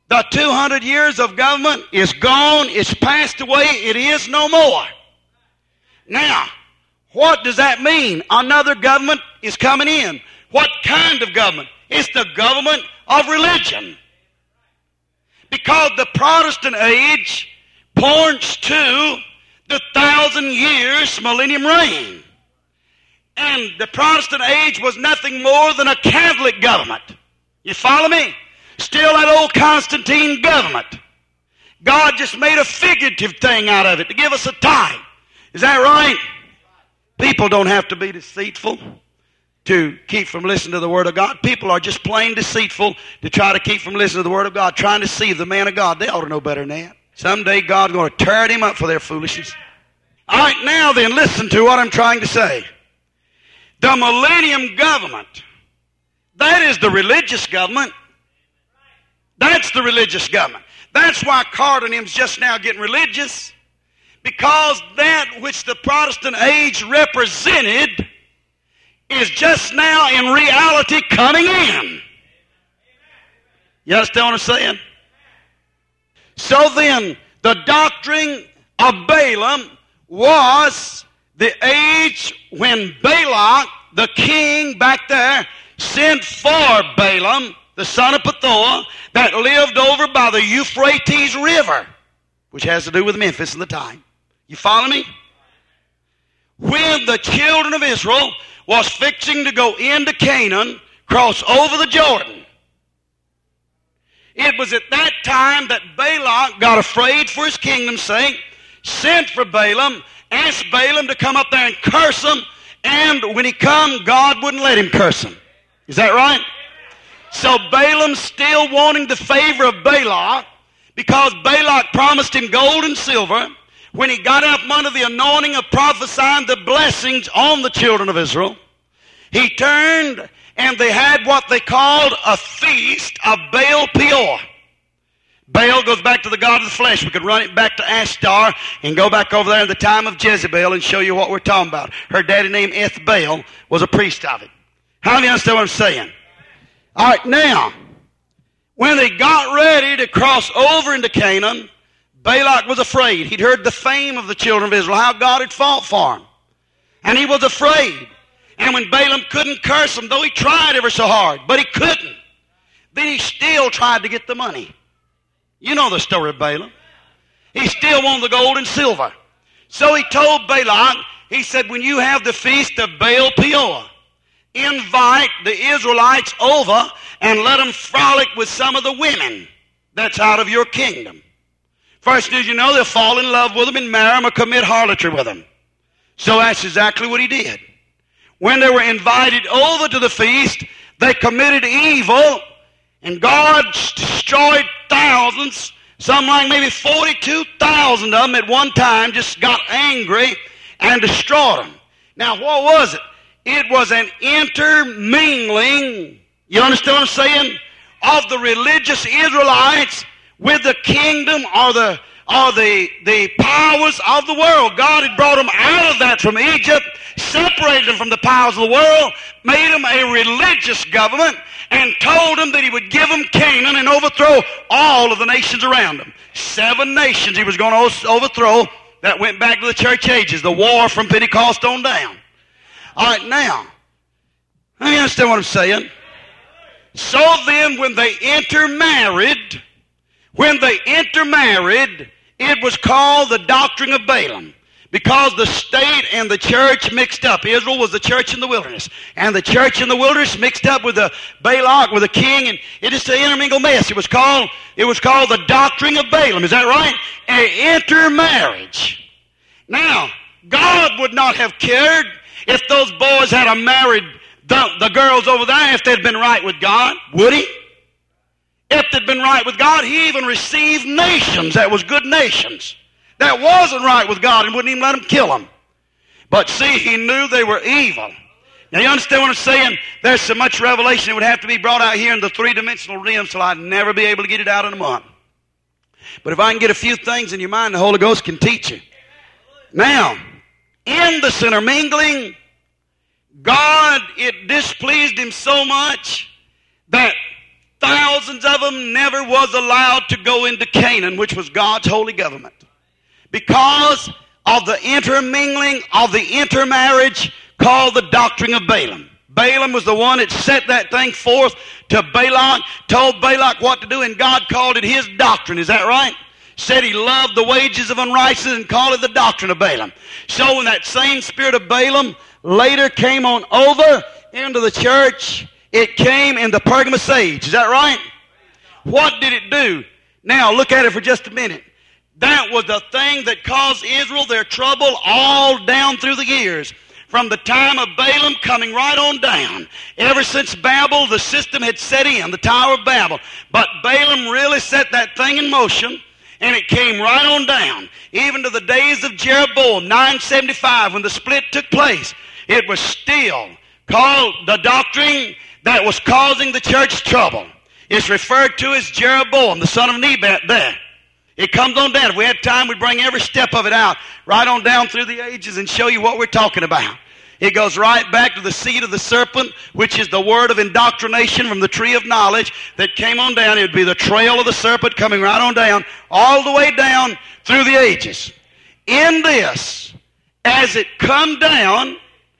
S2: The 200 years of government is gone. It's passed away. It is no more. Now, what does that mean? Another government is coming in. What kind of government? It's the government of religion. Because the Protestant age points to the 1,000 years millennium reign. And the Protestant age was nothing more than a Catholic government. You follow me? Still that old Constantine government. God just made a figurative thing out of it to give us a type. Is that right? People don't have to be deceitful to keep from listening to the Word of God. People are just plain deceitful to try to keep from listening to the Word of God, trying to deceive the man of God. They ought to know better than that. Someday God's going to tear them up for their foolishness. All right, now then, listen to what I'm trying to say. The millennium government, that is the religious government. That's the religious government. That's why Carter and him's just now getting religious. Because that which the Protestant age represented is just now in reality coming in. You understand what I'm saying? So then, the doctrine of Balaam was the age when Balak, the king back there, sent for Balaam, the son of Pethoa, that lived over by the Euphrates River, which has to do with Memphis at the time. You follow me? When the children of Israel was fixing to go into Canaan, cross over the Jordan, it was at that time that Balak got afraid for his kingdom's sake, sent for Balaam, asked Balaam to come up there and curse him, and when he come, God wouldn't let him curse him. Is that right? So Balaam, still wanting the favor of Balak, because Balak promised him gold and silver, when he got up under the anointing of prophesying the blessings on the children of Israel, he turned and they had what they called a feast of Baal Peor. Baal goes back to the god of the flesh. We could run it back to Ashtar and go back over there in the time of Jezebel and show you what we're talking about. Her daddy named Ethbaal was a priest of it. How do you understand what I'm saying? All right, now, when they got ready to cross over into Canaan, Balak was afraid. He'd heard the fame of the children of Israel, how God had fought for him. And he was afraid. And when Balaam couldn't curse him, though he tried ever so hard, but he couldn't, then he still tried to get the money. You know the story of Balaam. He still wanted the gold and silver. So he told Balak, he said, when you have the feast of Baal Peor, invite the Israelites over and let them frolic with some of the women that's out of your kingdom. First, as you know, they'll fall in love with them and marry them or commit harlotry with them. So that's exactly what he did. When they were invited over to the feast, they committed evil, and God destroyed thousands. Some like maybe 42,000 of them at one time just got angry and destroyed them. Now, what was it? It was an intermingling, you understand what I'm saying, of the religious Israelites with the kingdom or the powers of the world. God had brought them out of that from Egypt, separated them from the powers of the world, made them a religious government, and told them that he would give them Canaan and overthrow all of the nations around them. 7 nations he was going to overthrow that went back to the church ages, the war from Pentecost on down. All right, now, you understand what I'm saying? So then when they intermarried, it was called the doctrine of Balaam, because the state and the church mixed up. Israel was the church in the wilderness, and the church in the wilderness mixed up with the Balak, with the king, and it is an intermingled mess. It was called the doctrine of Balaam. Is that right? An intermarriage. Now, God would not have cared if those boys had married the girls over there if they'd been right with God, would he? If they'd been right with God, he even received nations that was good nations that wasn't right with God and wouldn't even let them kill them. But see, he knew they were evil. Now you understand what I'm saying? There's so much revelation that would have to be brought out here in the 3-dimensional realm, so I'd never be able to get it out in a month. But if I can get a few things in your mind, the Holy Ghost can teach you. Now, in this intermingling, God, it displeased him so much that thousands of them never was allowed to go into Canaan, which was God's holy government, because of the intermingling, of the intermarriage called the doctrine of Balaam. Balaam was the one that set that thing forth to Balak, told Balak what to do, and God called it his doctrine. Is that right? Said he loved the wages of unrighteousness and called it the doctrine of Balaam. So when that same spirit of Balaam later came on over into the church, it came in the Pergamos age. Is that right? What did it do? Now look at it for just a minute. That was the thing that caused Israel their trouble all down through the years. From the time of Balaam coming right on down. Ever since Babel, the system had set in, the Tower of Babel. But Balaam really set that thing in motion, and it came right on down. Even to the days of Jeroboam, 975, when the split took place, it was still called the doctrine that was causing the church trouble. It's referred to as Jeroboam, the son of Nebat there. It comes on down. If we had time, we'd bring every step of it out, right on down through the ages and show you what we're talking about. It goes right back to the seed of the serpent, which is the word of indoctrination from the tree of knowledge that came on down. It would be the trail of the serpent coming right on down, all the way down through the ages. In this, as it come down,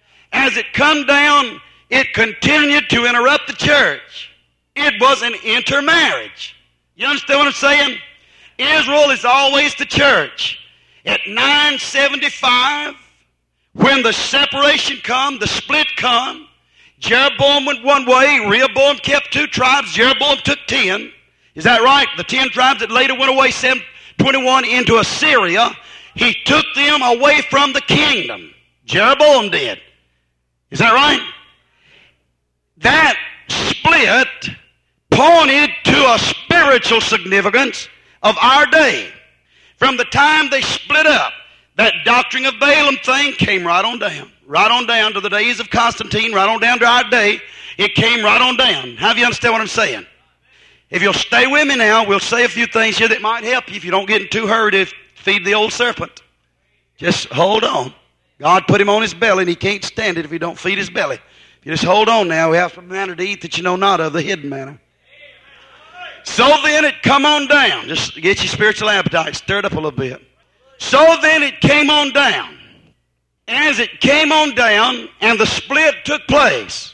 S2: it continued to interrupt the church. It was an intermarriage. You understand what I'm saying? Israel is always the church. At 975, when the separation come, the split come, Jeroboam went one way, Rehoboam kept 2 tribes, Jeroboam took 10. Is that right? The 10 tribes that later went away, 721, into Assyria. He took them away from the kingdom. Jeroboam did. Is that right? That split pointed to a spiritual significance of our day. From the time they split up, that doctrine of Balaam thing came right on down to the days of Constantine, right on down to our day. It came right on down. How do you understand what I'm saying? If you'll stay with me now, we'll say a few things here that might help you if you don't get in too hurry to feed the old serpent. Just hold on. God put him on his belly, and he can't stand it if you don't feed his belly. If you just hold on now, we have some manna to eat that you know not of, the hidden manna. So then it come on down. Just get your spiritual appetite stirred up a little bit. So then it came on down. As it came on down and the split took place,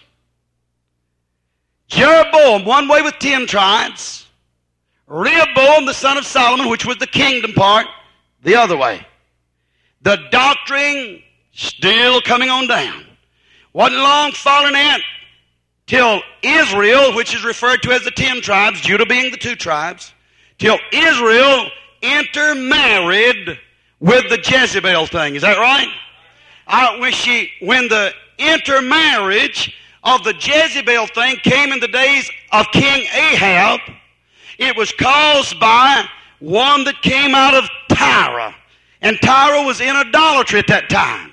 S2: Jeroboam, one way with 10 tribes, Rehoboam, the son of Solomon, which was the kingdom part, the other way. The doctrine still coming on down. Wasn't long following that till Israel, which is referred to as the 10 tribes, Judah being the 2 tribes, till Israel intermarried with the Jezebel thing. Is that right? When the intermarriage of the Jezebel thing came in the days of King Ahab, it was caused by one that came out of Tyre. And Tyre was in idolatry at that time.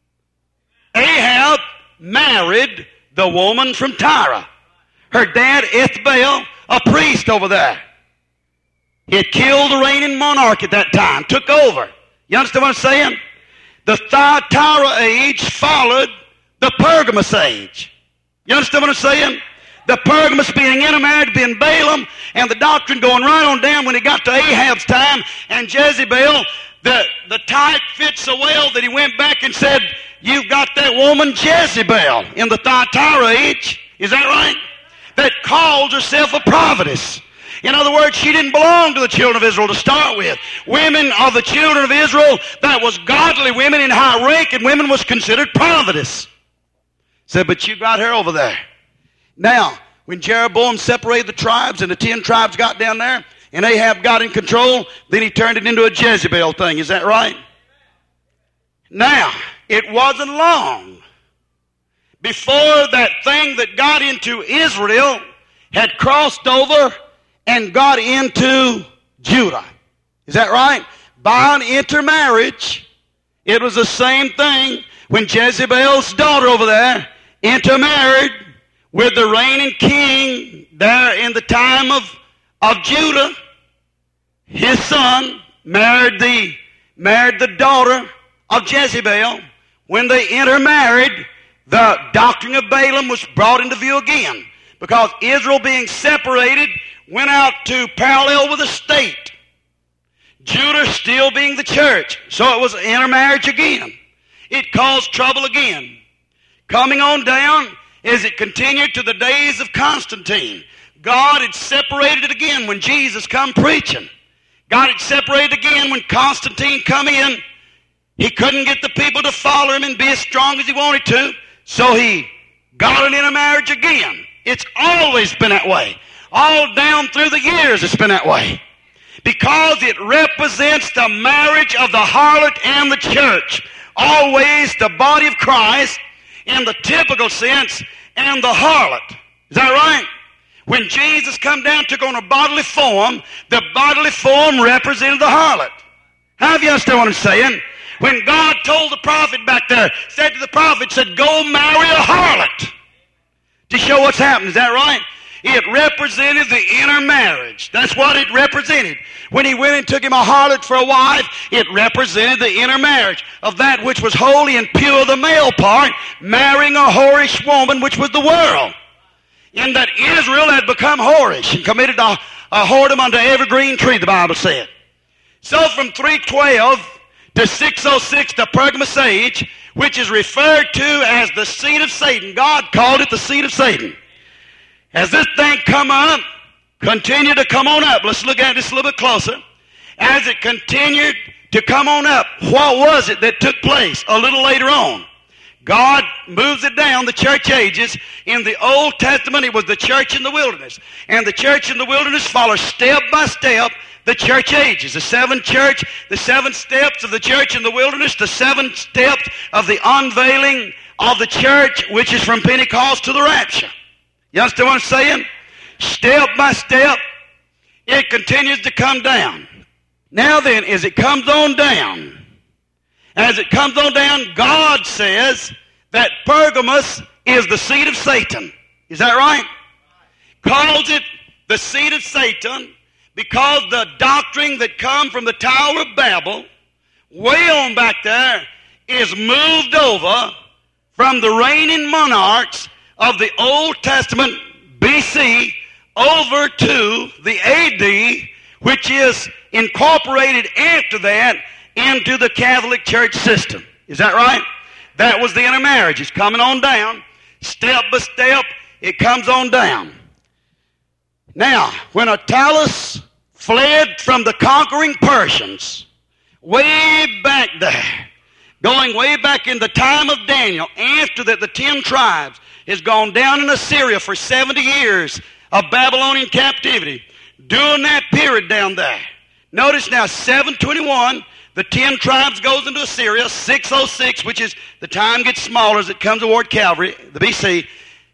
S2: Ahab married the woman from Tyre. Her dad, Ethbaal, a priest over there. He had killed the reigning monarch at that time, took over. You understand what I'm saying? The Thyatira age followed the Pergamos age. You understand what I'm saying? The Pergamos being intermarried, being Balaam, and the doctrine going right on down when it got to Ahab's time, and Jezebel, the type fit so well that he went back and said, "You've got that woman Jezebel in the Thyatira age." Is that right? That calls herself a prophetess. In other words, she didn't belong to the children of Israel to start with. Women of the children of Israel, that was godly women in high rank, and women was considered prophetess. Said, but you got her over there. Now, when Jeroboam separated the tribes and the 10 tribes got down there, and Ahab got in control, then he turned it into a Jezebel thing. Is that right? Now, it wasn't long before that thing that got into Israel had crossed over and got into Judah. Is that right? By an intermarriage, it was the same thing when Jezebel's daughter over there intermarried with the reigning king there in the time of Judah. His son married the daughter of Jezebel. When they intermarried, the doctrine of Balaam was brought into view again. because Israel, being separated, went out to parallel with the state. Judah still being the church. So it was intermarriage again. It caused trouble again. Coming on down, as it continued to the days of Constantine, God had separated it again when Jesus come preaching. God had separated again when Constantine come in. He couldn't get the people to follow him and be as strong as he wanted to, so he got an intermarriage again. It's always been that way. All down through the years it's been that way. Because it represents the marriage of the harlot and the church. Always the body of Christ in the typical sense and the harlot. Is that right? When Jesus come down, took on a bodily form, the bodily form represented the harlot. How do you understand what I'm saying? When God told the prophet back there, said to the prophet, said, go marry a harlot to show what's happening. Is that right? It represented the intermarriage. That's what it represented. When he went and took him a harlot for a wife, it represented the intermarriage of that which was holy and pure, the male part, marrying a whorish woman, which was the world. In that Israel had become whorish and committed a whoredom unto every green tree, the Bible said. So from 312 to 606, the Pergamus age, which is referred to as the seed of Satan. God called it the seed of Satan. As this thing come up, continue to come on up. Let's look at this a little bit closer. As it continued to come on up, what was it that took place a little later on? God moves it down, the church ages. In the Old Testament, it was the church in the wilderness. And the church in the wilderness follows step by step the church ages. The seven steps of the church in the wilderness, the 7 steps of the unveiling of the church, which is from Pentecost to the rapture. You understand what I'm saying? Step by step, it continues to come down. Now then, as it comes on down, God says that Pergamus is the seed of Satan. Is that right? Calls it the seed of Satan because the doctrine that come from the Tower of Babel, way on back there, is moved over from the reigning monarchs of the Old Testament BC over to the AD, which is incorporated after that into the Catholic Church system. Is that right? That was the intermarriage. It's coming on down. Step by step, it comes on down. Now, when Attalus fled from the conquering Persians, way back there, going way back in the time of Daniel, after that the 10 tribes has gone down in Assyria for 70 years of Babylonian captivity. During that period down there, notice now 721, the 10 tribes goes into Assyria. 606, which is the time gets smaller as it comes toward Calvary, the BC.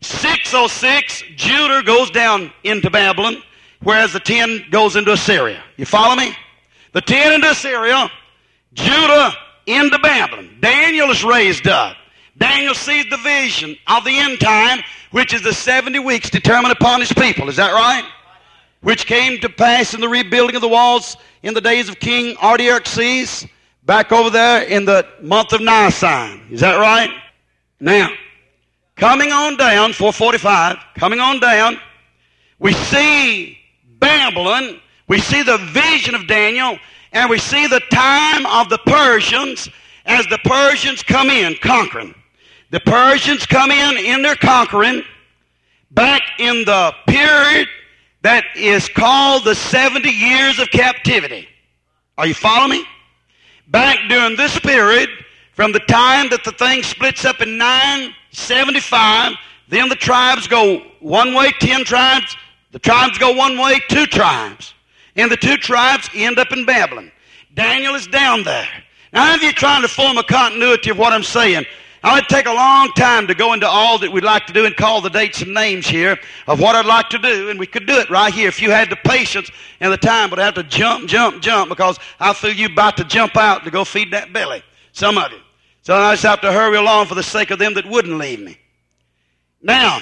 S2: 606, Judah goes down into Babylon, whereas the 10 goes into Assyria. You follow me? The 10 into Assyria, Judah into Babylon. Daniel is raised up. Daniel sees the vision of the end time, which is the 70 weeks determined upon his people. Is that right? Which came to pass in the rebuilding of the walls in the days of King Artaxerxes, back over there in the month of Nisan. Is that right? Now, coming on down, 445, coming on down, we see Babylon, we see the vision of Daniel, and we see the time of the Persians as the Persians come in conquering. The Persians come in their conquering, back in the period that is called the 70 years of captivity. Are you following me? Back during this period, from the time that the thing splits up in 975, then the tribes go one way, 10 tribes. The tribes go one way, 2 tribes. And the 2 tribes end up in Babylon. Daniel is down there. Now, if you're trying to form a continuity of what I'm saying, it would take a long time to go into all that we'd like to do and call the dates and names here of what I'd like to do, and we could do it right here if you had the patience and the time, but I'd have to jump, because I feel you about to jump out to go feed that belly, some of you. So I just have to hurry along for the sake of them that wouldn't leave me. Now,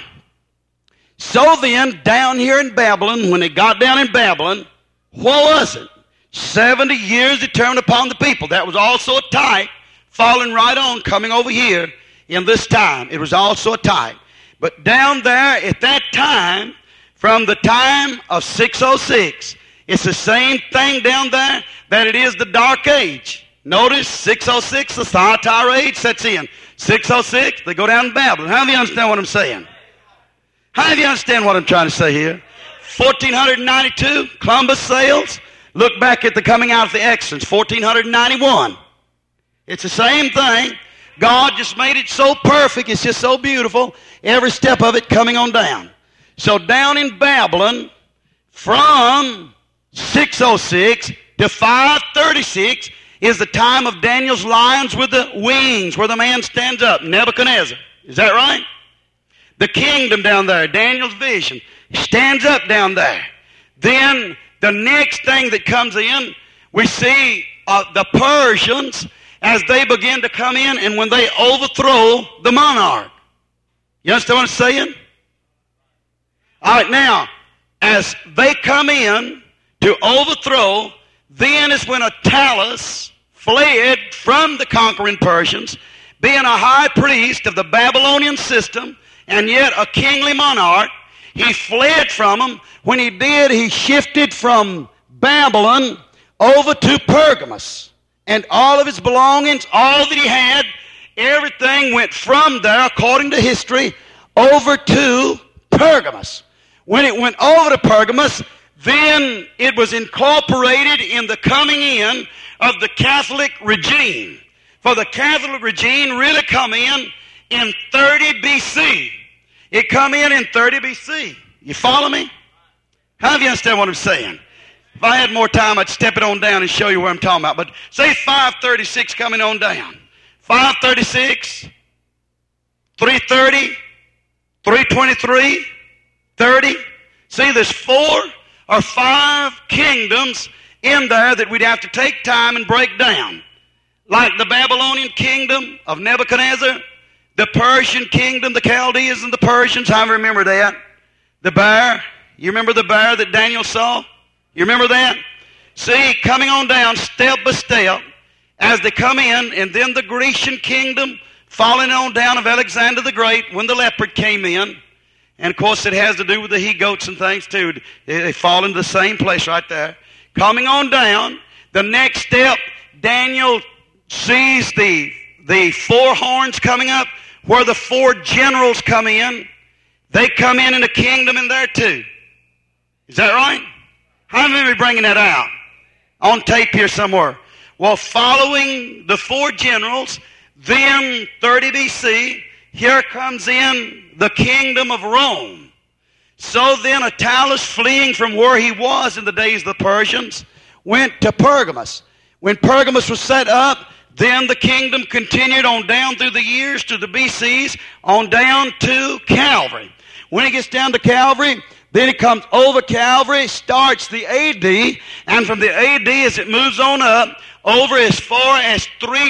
S2: so then, down here in Babylon, when they got down in Babylon, what was it? 70 years determined upon the people. That was also a type, falling right on, coming over here in this time. It was also a type. But down there at that time, from the time of 606, it's the same thing down there that it is the Dark Age. Notice 606, the Thyatira age sets in. 606, they go down to Babylon. How do you understand what I'm saying? How do you understand what I'm trying to say here? 1492, Columbus sails. Look back at the coming out of the Exodus, 1491. It's the same thing. God just made it so perfect. It's just so beautiful. Every step of it coming on down. So down in Babylon, from 606 to 536 is the time of Daniel's lions with the wings, where the man stands up, Nebuchadnezzar. Is that right? The kingdom down there, Daniel's vision, stands up down there. Then the next thing that comes in, we see the Persians as they begin to come in and when they overthrow the monarch. You understand what I'm saying? All right, now, as they come in to overthrow, then is when Attalus fled from the conquering Persians, being a high priest of the Babylonian system and yet a kingly monarch. He fled from them. When he did, he shifted from Babylon over to Pergamos. And all of his belongings, all that he had, everything went from there, according to history, over to Pergamos. When it went over to Pergamos, then it was incorporated in the coming in of the Catholic regime. For the Catholic regime really come in 30 BC. It come in 30 BC. You follow me? How do you understand what I'm saying? If I had more time, I'd step it on down and show you where I'm talking about. But say 536 coming on down. 536, 330, 323, 30. See, there's 4 or 5 kingdoms in there that we'd have to take time and break down. Like the Babylonian kingdom of Nebuchadnezzar, the Persian kingdom, the Chaldeans and the Persians. I remember that. The bear. You remember the bear that Daniel saw? You remember that? See, coming on down step by step as they come in, and then the Grecian kingdom falling on down of Alexander the Great when the leopard came in. And of course it has to do with the he-goats and things too. They fall into the same place right there. Coming on down, the next step, Daniel sees the 4 horns coming up where the 4 generals come in. They come in a kingdom in there too. Is that right? How many are bringing that out? On tape here somewhere. Well, following the 4 generals, then 30 BC, here comes in the kingdom of Rome. So then Attalus, fleeing from where he was in the days of the Persians, went to Pergamos. When Pergamos was set up, then the kingdom continued on down through the years to the BCs, on down to Calvary. When it gets down to Calvary, then it comes over Calvary, starts the AD, and from the AD as it moves on up, over as far as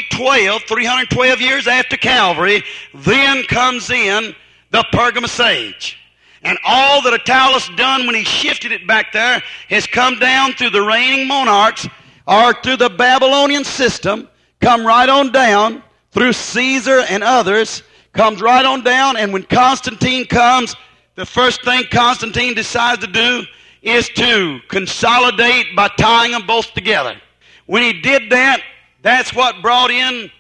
S2: 312 years after Calvary, then comes in the Pergamos age. And all that Attalus done when he shifted it back there has come down through the reigning monarchs or through the Babylonian system, come right on down through Caesar and others, comes right on down, and when Constantine comes, the first thing Constantine decides to do is to consolidate by tying them both together. When he did that, that's what brought in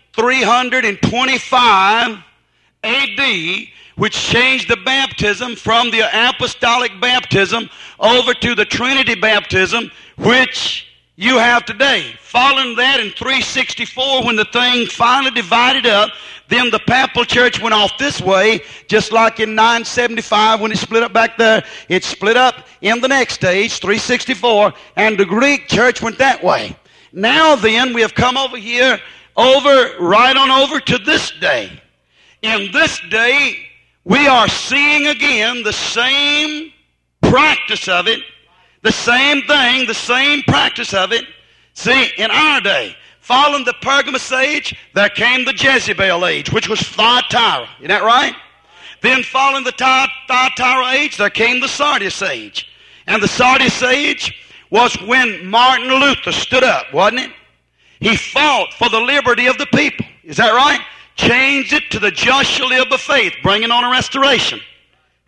S2: 325 AD, which changed the baptism from the apostolic baptism over to the Trinity baptism, which you have today. Following that in 364, when the thing finally divided up, then the Papal Church went off this way, just like in 975 when it split up back there. It split up in the next stage, 364, and the Greek Church went that way. Now then, we have come over here, right on over to this day. In this day, we are seeing again the same practice of it, the same thing, the same practice of it. See, in our day, following the Pergamos age, there came the Jezebel age, which was Thyatira. Isn't that right? Then following the Thyatira age, there came the Sardis age. And the Sardis age was when Martin Luther stood up, wasn't it? He fought for the liberty of the people. Is that right? Changed it to the just shall live by faith, bringing on a restoration.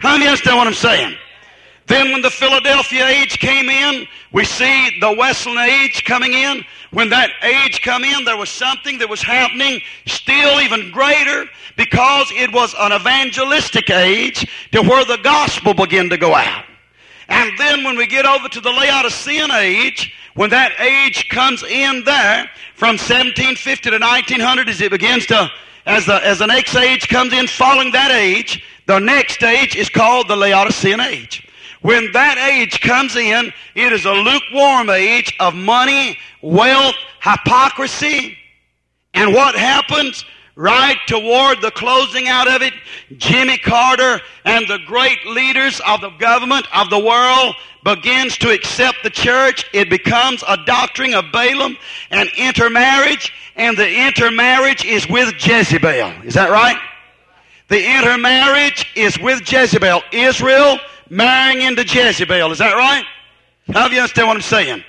S2: How do you understand what I'm saying? Then when the Philadelphia age came in, we see the Wesleyan age coming in. When that age come in, there was something that was happening still even greater, because it was an evangelistic age to where the gospel began to go out. And then when we get over to the Laodicean age, when that age comes in there, from 1750 to 1900, as it begins to, as the next age comes in following that age, the next age is called the Laodicean age. When that age comes in, it is a lukewarm age of money, wealth, hypocrisy. And what happens? Right toward the closing out of it, Jimmy Carter and the great leaders of the government of the world begins to accept the church. It becomes a doctrine of Balaam and intermarriage, and the intermarriage is with Jezebel. Is that right? The intermarriage is with Jezebel. Israel marrying into Jezebel. Is that right? How do you understand what I'm saying?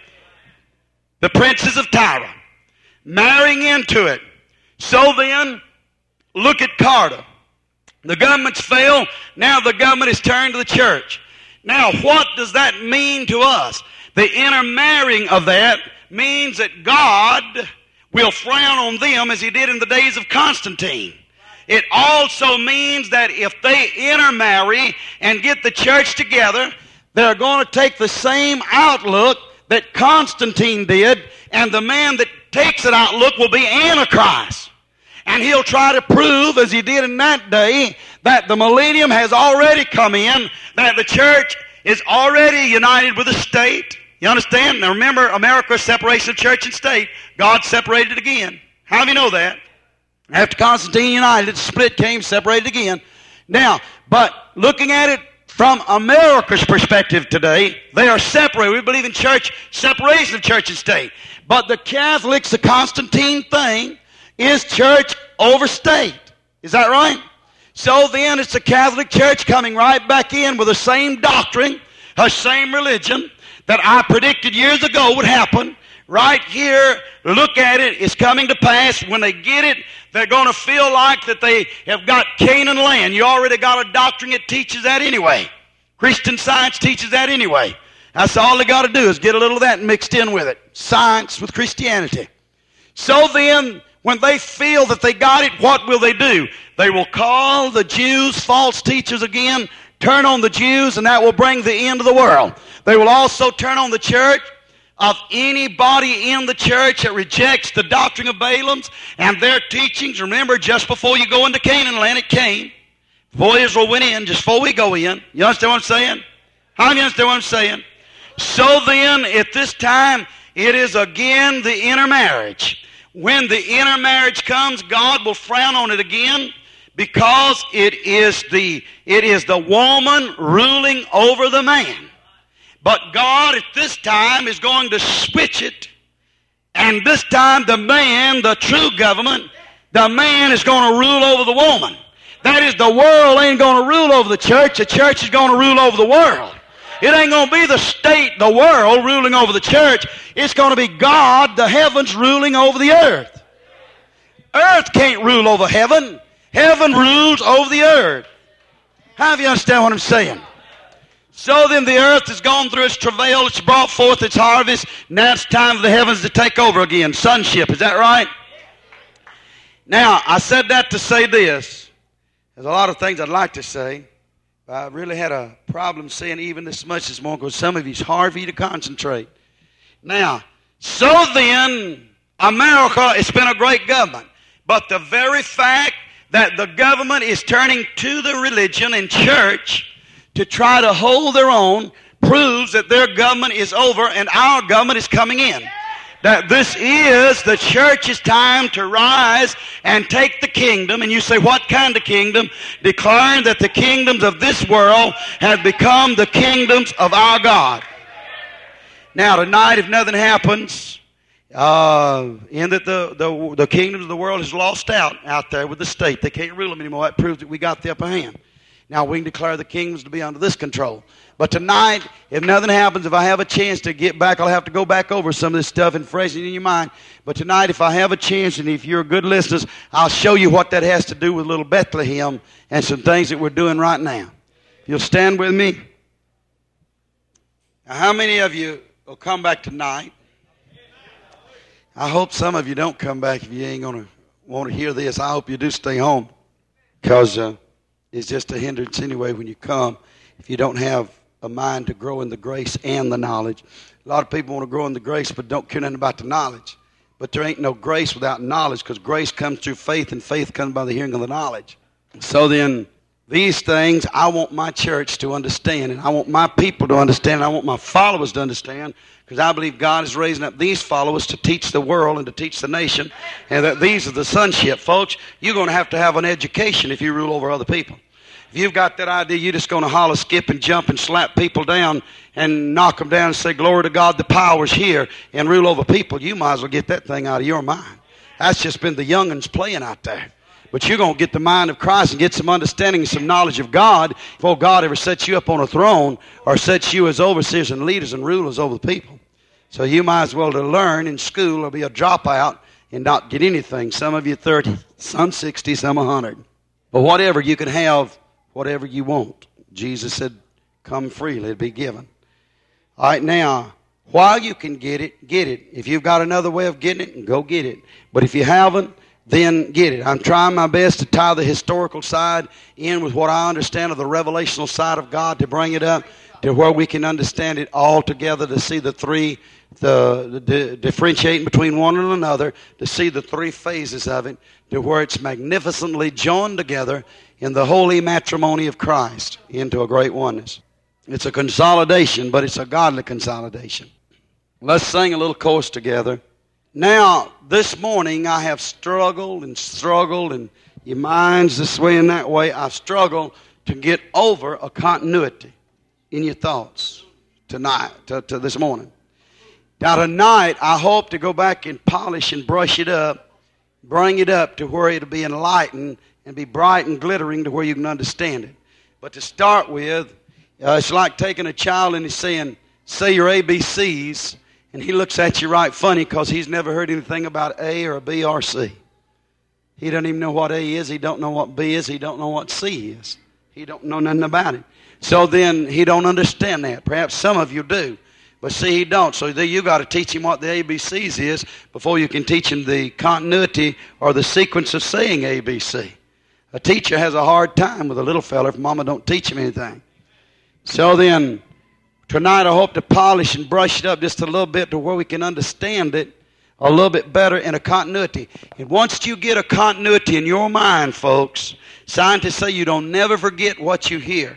S2: The princes of Tyre marrying into it. So then, look at Carter. The government's failed. Now the government is turned to the church. Now, what does that mean to us? The intermarrying of that means that God will frown on them as He did in the days of Constantine. It also means that if they intermarry and get the church together, they're going to take the same outlook that Constantine did, and the man that takes that outlook will be Antichrist. And he'll try to prove, as he did in that day, that the millennium has already come in, that the church is already united with the state. You understand? Now remember, America's separation of church and state. God separated it again. How do you know that? After Constantine united, the split came, separated again. Now, but looking at it from America's perspective today, they are separated. We believe in church, separation of church and state. But the Catholics, the Constantine thing, is church over state. Is that right? So then it's the Catholic Church coming right back in with the same doctrine, the same religion that I predicted years ago would happen. Right here, look at it, it's coming to pass. When they get it, they're going to feel like that they have got Canaan land. You already got a doctrine that teaches that anyway. Christian Science teaches that anyway. That's all they got to do is get a little of that mixed in with it. Science with Christianity. So then, when they feel that they got it, what will they do? They will call the Jews false teachers again, turn on the Jews, and that will bring the end of the world. They will also turn on the church of anybody in the church that rejects the doctrine of Balaam's and their teachings. Remember, just before you go into Canaan land, it came. Before Israel went in, just before we go in. You understand what I'm saying? How do you understand what I'm saying? So then, at this time, it is again the intermarriage. When the intermarriage comes, God will frown on it again, because it is the woman ruling over the man. But God at this time is going to switch it, and this time the man, the true government, the man is going to rule over the woman. That is, the world ain't going to rule over the church is going to rule over the world. It ain't going to be the state, the world, ruling over the church. It's going to be God, the heavens, ruling over the earth. Earth can't rule over heaven. Heaven rules over the earth. How do you understand what I'm saying? So then the earth has gone through its travail. It's brought forth its harvest. Now it's time for the heavens to take over again. Sonship, is that right? Now, I said that to say this. There's a lot of things I'd like to say. I really had a problem saying even this much this morning, because some of you, it's hard for you to concentrate. Now, so then, America, it's been a great government. But the very fact that the government is turning to the religion and church to try to hold their own proves that their government is over and our government is coming in. That this is the church's time to rise and take the kingdom. And you say, what kind of kingdom? Declaring that the kingdoms of this world have become the kingdoms of our God. Now tonight, if nothing happens, in that the kingdoms of the world is lost out there with the state. They can't rule them anymore. That proves that we got the upper hand. Now we can declare the kingdoms to be under this control. But tonight, if nothing happens, if I have a chance to get back, I'll have to go back over some of this stuff and freshen it in your mind. But tonight, if I have a chance, and if you're good listeners, I'll show you what that has to do with little Bethlehem and some things that we're doing right now.
S1: You'll stand with me. Now, how many of you will come back tonight? I hope some of you don't come back if you ain't going to want to hear this. I hope you do stay home, because it's just a hindrance anyway when you come if you don't have a mind to grow in the grace and the knowledge. A lot of people want to grow in the grace but don't care nothing about the knowledge. But there ain't no grace without knowledge, because grace comes through faith, and faith comes by the hearing of the knowledge. So then, these things I want my church to understand, and I want my people to understand, and I want my followers to understand, because I believe God is raising up these followers to teach the world and to teach the nation, and that these are the sonship. Folks, you're going to have an education if you rule over other people. If you've got that idea, you're just going to holler, skip, and jump and slap people down and knock them down and say, glory to God, the power's here, and rule over people, you might as well get that thing out of your mind. That's just been the young'uns playing out there. But you're going to get the mind of Christ and get some understanding and some knowledge of God before God ever sets you up on a throne or sets you as overseers and leaders and rulers over the people. So you might as well to learn in school or be a dropout and not get anything. Some of you 30, some 60, some 100. But whatever, you can have whatever you want. Jesus said, come freely, it'll be given. All right, now, while you can get it, get it. If you've got another way of getting it, go get it. But if you haven't, then get it. I'm trying my best to tie the historical side in with what I understand of the revelational side of God, to bring it up to where we can understand it all together, to see the three, the differentiating between one and another, to see the three phases of it, to where it's magnificently joined together in the holy matrimony of Christ into a great oneness. It's a consolidation, but it's a godly consolidation. Let's sing a little chorus together. Now, this morning I have struggled, and your mind's this way and that way. I've struggled to get over a continuity in your thoughts tonight, to this morning. Now tonight, I hope to go back and polish and brush it up, bring it up to where it'll be enlightened and be bright and glittering to where you can understand it. But to start with, it's like taking a child and he's saying, say your ABCs, and he looks at you right funny because he's never heard anything about A or B or C. He doesn't even know what A is. He don't know what B is. He don't know what C is. He don't know nothing about it. So then he don't understand that. Perhaps some of you do. But see, he don't. So then you got to teach him what the ABCs is before you can teach him the continuity or the sequence of saying ABC. A teacher has a hard time with a little fella if mama don't teach him anything. So then, tonight I hope to polish and brush it up just a little bit to where we can understand it a little bit better in a continuity. And once you get a continuity in your mind, folks, scientists say you don't never forget what you hear.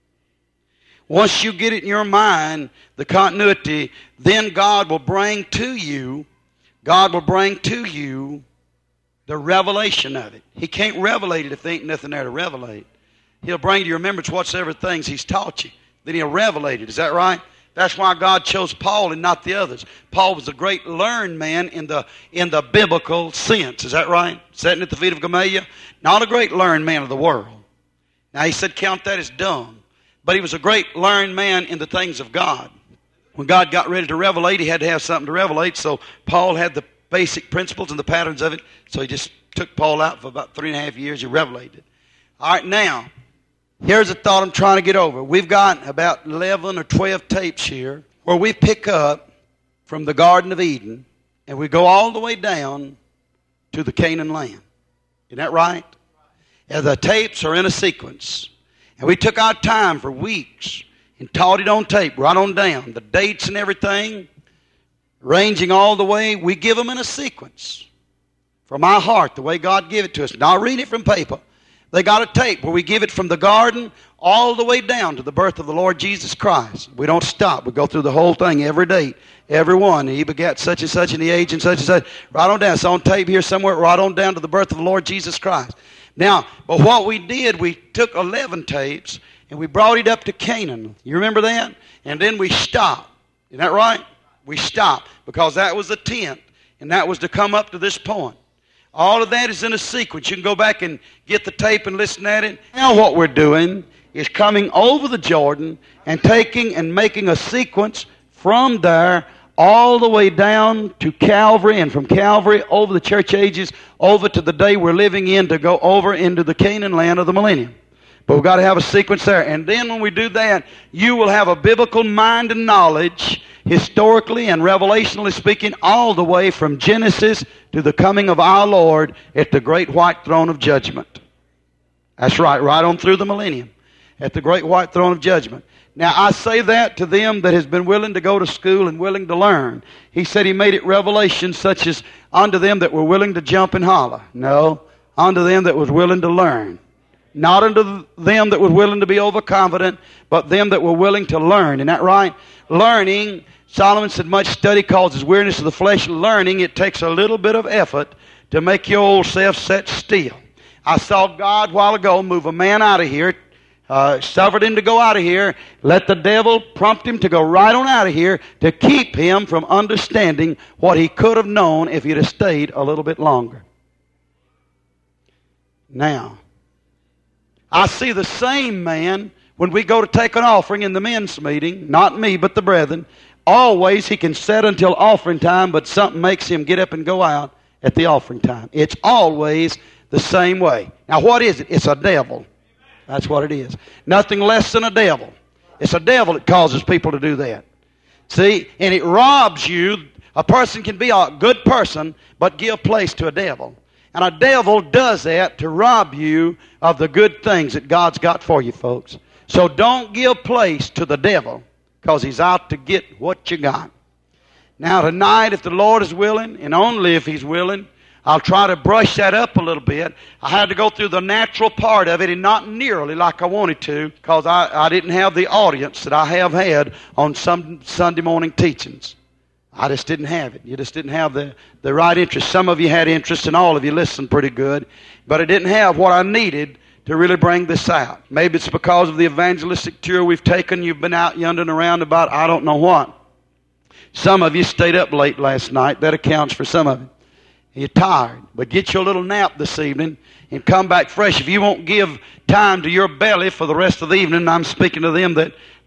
S1: Once you get it in your mind, the continuity, then God will bring to you the revelation of it. He can't revelate it if there ain't nothing there to revelate. He'll bring to your remembrance whatsoever things he's taught you. Then he'll revelate it. Is that right? That's why God chose Paul and not the others. Paul was a great learned man in the biblical sense. Is that right? Sitting at the feet of Gamaliel. Not a great learned man of the world. Now he said count that as dumb. But he was a great learned man in the things of God. When God got ready to revelate, he had to have something to revelate. So Paul had the basic principles and the patterns of it. So he just took Paul out for about 3.5 years. He revelated. All right, now, here's a thought I'm trying to get over. We've got about 11 or 12 tapes here where we pick up from the Garden of Eden and we go all the way down to the Canaan land. Isn't that right? And the tapes are in a sequence. And we took our time for weeks and taught it on tape, right on down. The dates and everything, ranging all the way, we give them in a sequence. From our heart, the way God gave it to us. Now I'll read it from paper. They got a tape where we give it from the garden all the way down to the birth of the Lord Jesus Christ. We don't stop. We go through the whole thing, every date, every one. He begat such and such in the age and such, right on down. It's on tape here somewhere, right on down to the birth of the Lord Jesus Christ. Now, but what we did, we took 11 tapes and we brought it up to Canaan. You remember that? And then we stopped. Isn't that right? We stopped because that was the 10th and that was to come up to this point. All of that is in a sequence. You can go back and get the tape and listen at it. Now what we're doing is coming over the Jordan and taking and making a sequence from there all the way down to Calvary, and from Calvary over the church ages, over to the day we're living in, to go over into the Canaan land of the millennium. But we've got to have a sequence there. And then when we do that, you will have a biblical mind and knowledge, historically and revelationally speaking, all the way from Genesis to the coming of our Lord at the great white throne of judgment. That's right on through the millennium, at the great white throne of judgment. Now, I say that to them that has been willing to go to school and willing to learn. He said he made it revelation such as unto them that were willing to jump and holler. No, unto them that was willing to learn. Not unto them that were willing to be overconfident, but them that were willing to learn. Isn't that right? Learning, Solomon said, much study causes weariness of the flesh. Learning, it takes a little bit of effort to make your old self set still. I saw God a while ago move a man out of here, suffered him to go out of here, let the devil prompt him to go right on out of here to keep him from understanding what he could have known if he'd have stayed a little bit longer. Now, I see the same man when we go to take an offering in the men's meeting, not me, but the brethren. Always he can sit until offering time, but something makes him get up and go out at the offering time. It's always the same way. Now, what is it? It's a devil. That's what it is. Nothing less than a devil. It's a devil that causes people to do that. See, and it robs you. A person can be a good person, but give place to a devil. And a devil does that to rob you of the good things that God's got for you, folks. So don't give place to the devil, because he's out to get what you got. Now tonight, if the Lord is willing, and only if he's willing, I'll try to brush that up a little bit. I had to go through the natural part of it, and not nearly like I wanted to, because I didn't have the audience that I have had on some Sunday morning teachings. I just didn't have it. You just didn't have the right interest. Some of you had interest, and all of you listened pretty good. But I didn't have what I needed to really bring this out. Maybe it's because of the evangelistic tour we've taken. You've been out yonder and around about I don't know what. Some of you stayed up late last night. That accounts for some of it. You're tired. But get your little nap this evening and come back fresh. If you won't give time to your belly for the rest of the evening, I'm speaking to them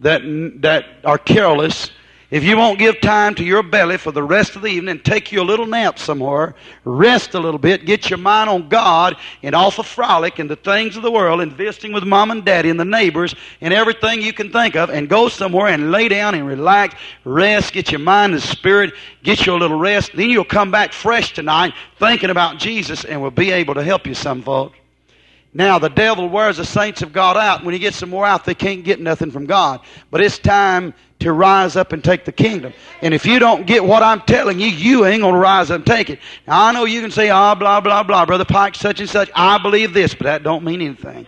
S1: that are careless. If you won't give time to your belly for the rest of the evening, take you a little nap somewhere, rest a little bit, get your mind on God and off of frolic and the things of the world and visiting with mom and daddy and the neighbors and everything you can think of, and go somewhere and lay down and relax, rest, get your mind and spirit, get you a little rest. Then you'll come back fresh tonight thinking about Jesus, and we'll be able to help you some, folks. Now, the devil wears the saints of God out. When he gets them more out, they can't get nothing from God. But it's time to rise up and take the kingdom. And if you don't get what I'm telling you, you ain't going to rise up and take it. Now, I know you can say, blah, blah, blah, Brother Pike, such and such. I believe this, but that don't mean anything.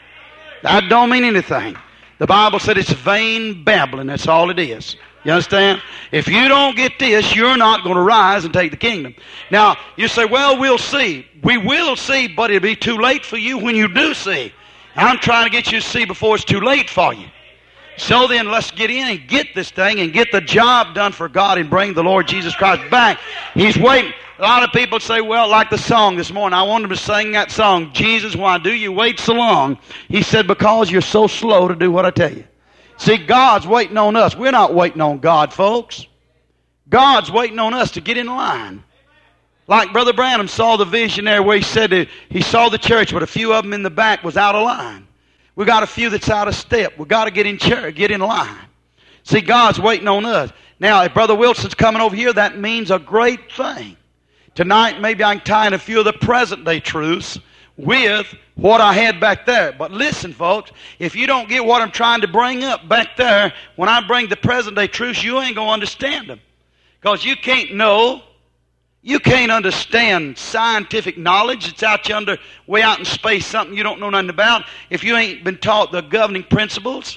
S1: That don't mean anything. The Bible said it's vain babbling. That's all it is. You understand? If you don't get this, you're not going to rise and take the kingdom. Now, you say, well, we'll see. We will see, but it'll be too late for you when you do see. I'm trying to get you to see before it's too late for you. So then, let's get in and get this thing and get the job done for God and bring the Lord Jesus Christ back. He's waiting. A lot of people say, well, like the song this morning. I wanted them to sing that song, Jesus, why do you wait so long? He said, because you're so slow to do what I tell you. See, God's waiting on us. We're not waiting on God, folks. God's waiting on us to get in line. Like Brother Branham saw the vision there where he said that he saw the church, but a few of them in the back was out of line. We got a few that's out of step. We got to get in church, get in line. See, God's waiting on us. Now, if Brother Wilson's coming over here, that means a great thing. Tonight, maybe I can tie in a few of the present-day truths with what I had back there. But listen, folks, if you don't get what I'm trying to bring up back there, when I bring the present-day truths, you ain't going to understand them. Because you can't know, you can't understand scientific knowledge that's out yonder, way out in space, something you don't know nothing about, if you ain't been taught the governing principles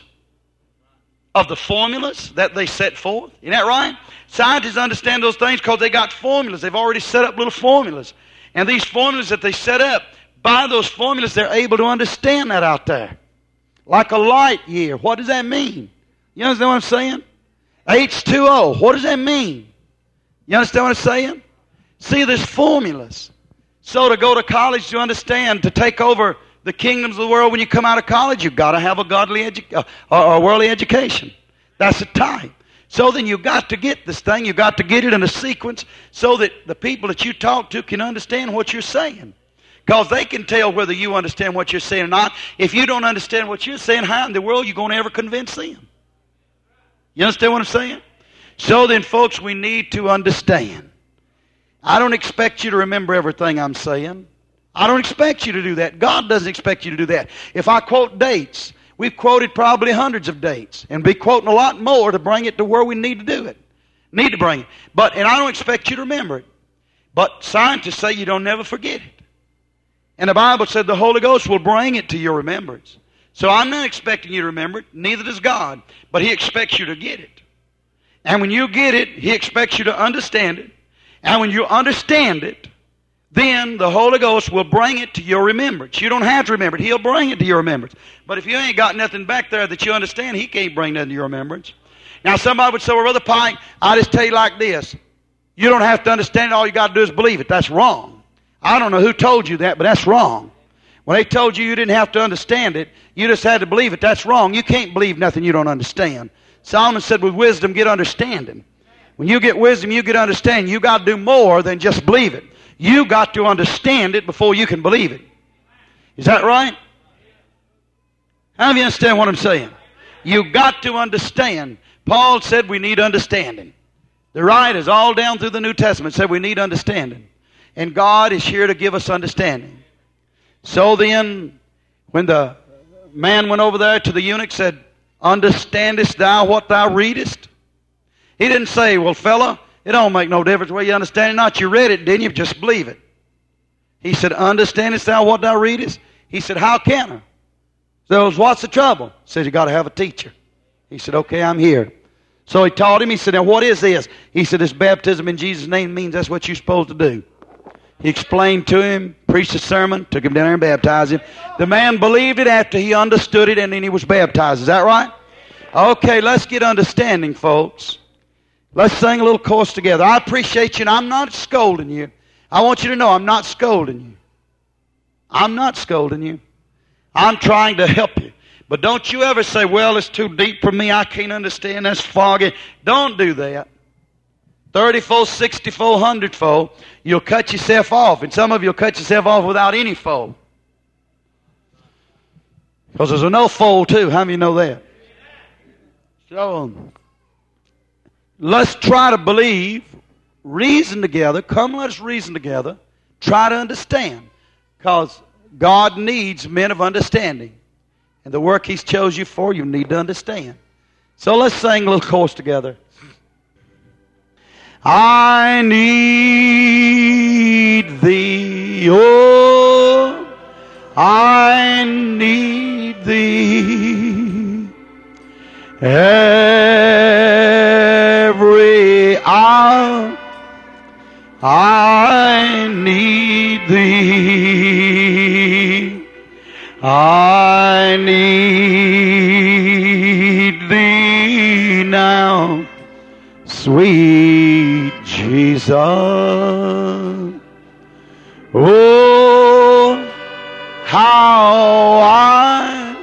S1: of the formulas that they set forth. Isn't that right? Scientists understand those things because they got formulas. They've already set up little formulas. And these formulas that they set up, by those formulas, they're able to understand that out there. Like a light year. What does that mean? You understand what I'm saying? H2O. What does that mean? You understand what I'm saying? See, there's formulas. So to go to college to understand, to take over the kingdoms of the world when you come out of college, you've got to have a godly or worldly education. That's a type. So then you've got to get this thing. You've got to get it in a sequence so that the people that you talk to can understand what you're saying.
S2: Because they can tell whether you understand what you're saying or not. If you don't understand what you're saying, how in the world are you going to ever convince them? You understand what I'm saying? So then, folks, we need to understand. I don't expect you to remember everything I'm saying. I don't expect you to do that. God doesn't expect you to do that. If I quote dates, we've quoted probably hundreds of dates, and be quoting a lot more to bring it to where we need to do it. Need to bring it. And I don't expect you to remember it. But scientists say you don't never forget it. And the Bible said the Holy Ghost will bring it to your remembrance. So I'm not expecting you to remember it, neither does God. But He expects you to get it. And when you get it, He expects you to understand it. And when you understand it, then the Holy Ghost will bring it to your remembrance. You don't have to remember it. He'll bring it to your remembrance. But if you ain't got nothing back there that you understand, He can't bring nothing to your remembrance. Now somebody would say, well, Brother Pike, I just tell you like this. You don't have to understand it. All you got to do is believe it. That's wrong. I don't know who told you that, but that's wrong. When they told you you didn't have to understand it, you just had to believe it. That's wrong. You can't believe nothing you don't understand. Solomon said, with wisdom, get understanding. When you get wisdom, you get understanding. You got to do more than just believe it. You got to understand it before you can believe it. Is that right? How do you understand what I'm saying? You got to understand. Paul said we need understanding. The writers all down through the New Testament said we need understanding. And God is here to give us understanding. So then, when the man went over there to the eunuch, said, understandest thou what thou readest? He didn't say, well, fella, it don't make no difference whether you understand it or not. You read it, didn't you? Just believe it. He said, understandest thou what thou readest? He said, how can I? So what's the trouble? He said, you got to have a teacher. He said, okay, I'm here. So he taught him. He said, now what is this? He said, this baptism in Jesus' name means that's what you're supposed to do. He explained to him, preached a sermon, took him down there and baptized him. The man believed it after he understood it, and then he was baptized. Is that right? Okay, let's get understanding, folks. Let's sing a little chorus together. I appreciate you, and I'm not scolding you. I want you to know I'm not scolding you. I'm not scolding you. I'm trying to help you. But don't you ever say, well, it's too deep for me. I can't understand. That's foggy. Don't do that. 30-fold, 60-fold, 100-fold. You'll cut yourself off. And some of you will cut yourself off without any fold. Because there's a no fold too. How many know that? So, let's try to believe, reason together. Come, let us reason together. Try to understand. Because God needs men of understanding. And the work He's chose you for, you need to understand. So let's sing a little chorus together. I need Thee, oh, I need Thee. Every hour I need Thee. I need Thee now, sweet Jesus. Oh, how I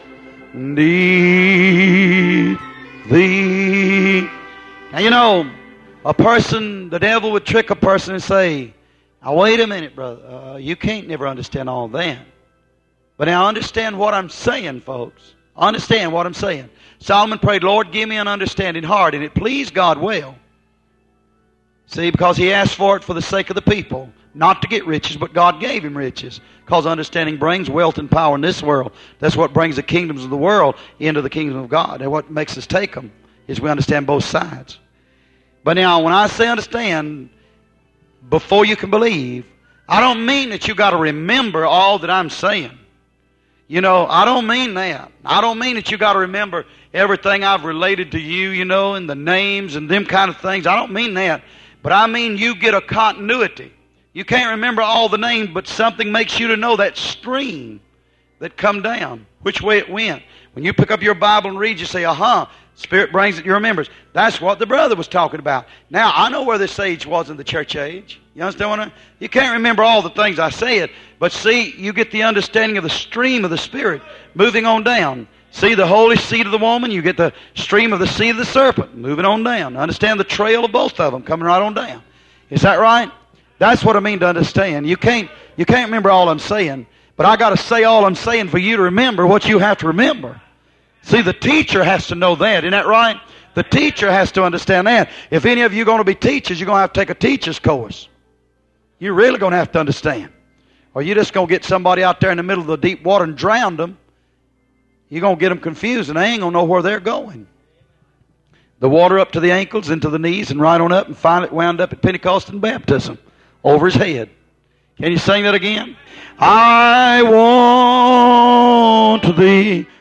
S2: need Thee. Now, you know, a person, the devil would trick a person and say, now, wait a minute, brother. You can't never understand all that. But now understand what I'm saying, folks. Understand what I'm saying. Solomon prayed, Lord, give me an understanding heart. And it pleased God well. See, because he asked for it for the sake of the people. Not to get riches, but God gave him riches. Because understanding brings wealth and power in this world. That's what brings the kingdoms of the world into the kingdom of God. And what makes us take them is we understand both sides. But now, when I say understand, before you can believe, I don't mean that you got to remember all that I'm saying. You know, I don't mean that. I don't mean that you got to remember everything I've related to you, you know, and the names and them kind of things. I don't mean that. But I mean you get a continuity. You can't remember all the names, but something makes you to know that stream that come down, which way it went. When you pick up your Bible and read, you say, Spirit brings it to your remembrance. That's what the brother was talking about. Now, I know where this age was in the church age. You understand what I mean? You can't remember all the things I said, but see, you get the understanding of the stream of the Spirit moving on down. See the holy seed of the woman, you get the stream of the seed of the serpent moving on down. Understand the trail of both of them coming right on down. Is that right?
S1: That's what I mean to understand. You can't remember all I'm saying, but I got to say all I'm saying for you to remember what you have to remember. See, the teacher has to know that. Isn't that right? The teacher has to understand that. If any of you are going to be teachers, you're going to have to take a teacher's course. You're really going to have to understand. Or you're just going to get somebody out there in the middle of the deep water and drown them. You're going to get them confused, and they ain't going to know where they're going. The water up to the ankles, into the knees, and right on up, and finally wound up at Pentecost and baptism over his head. Can you sing that again? I want thee.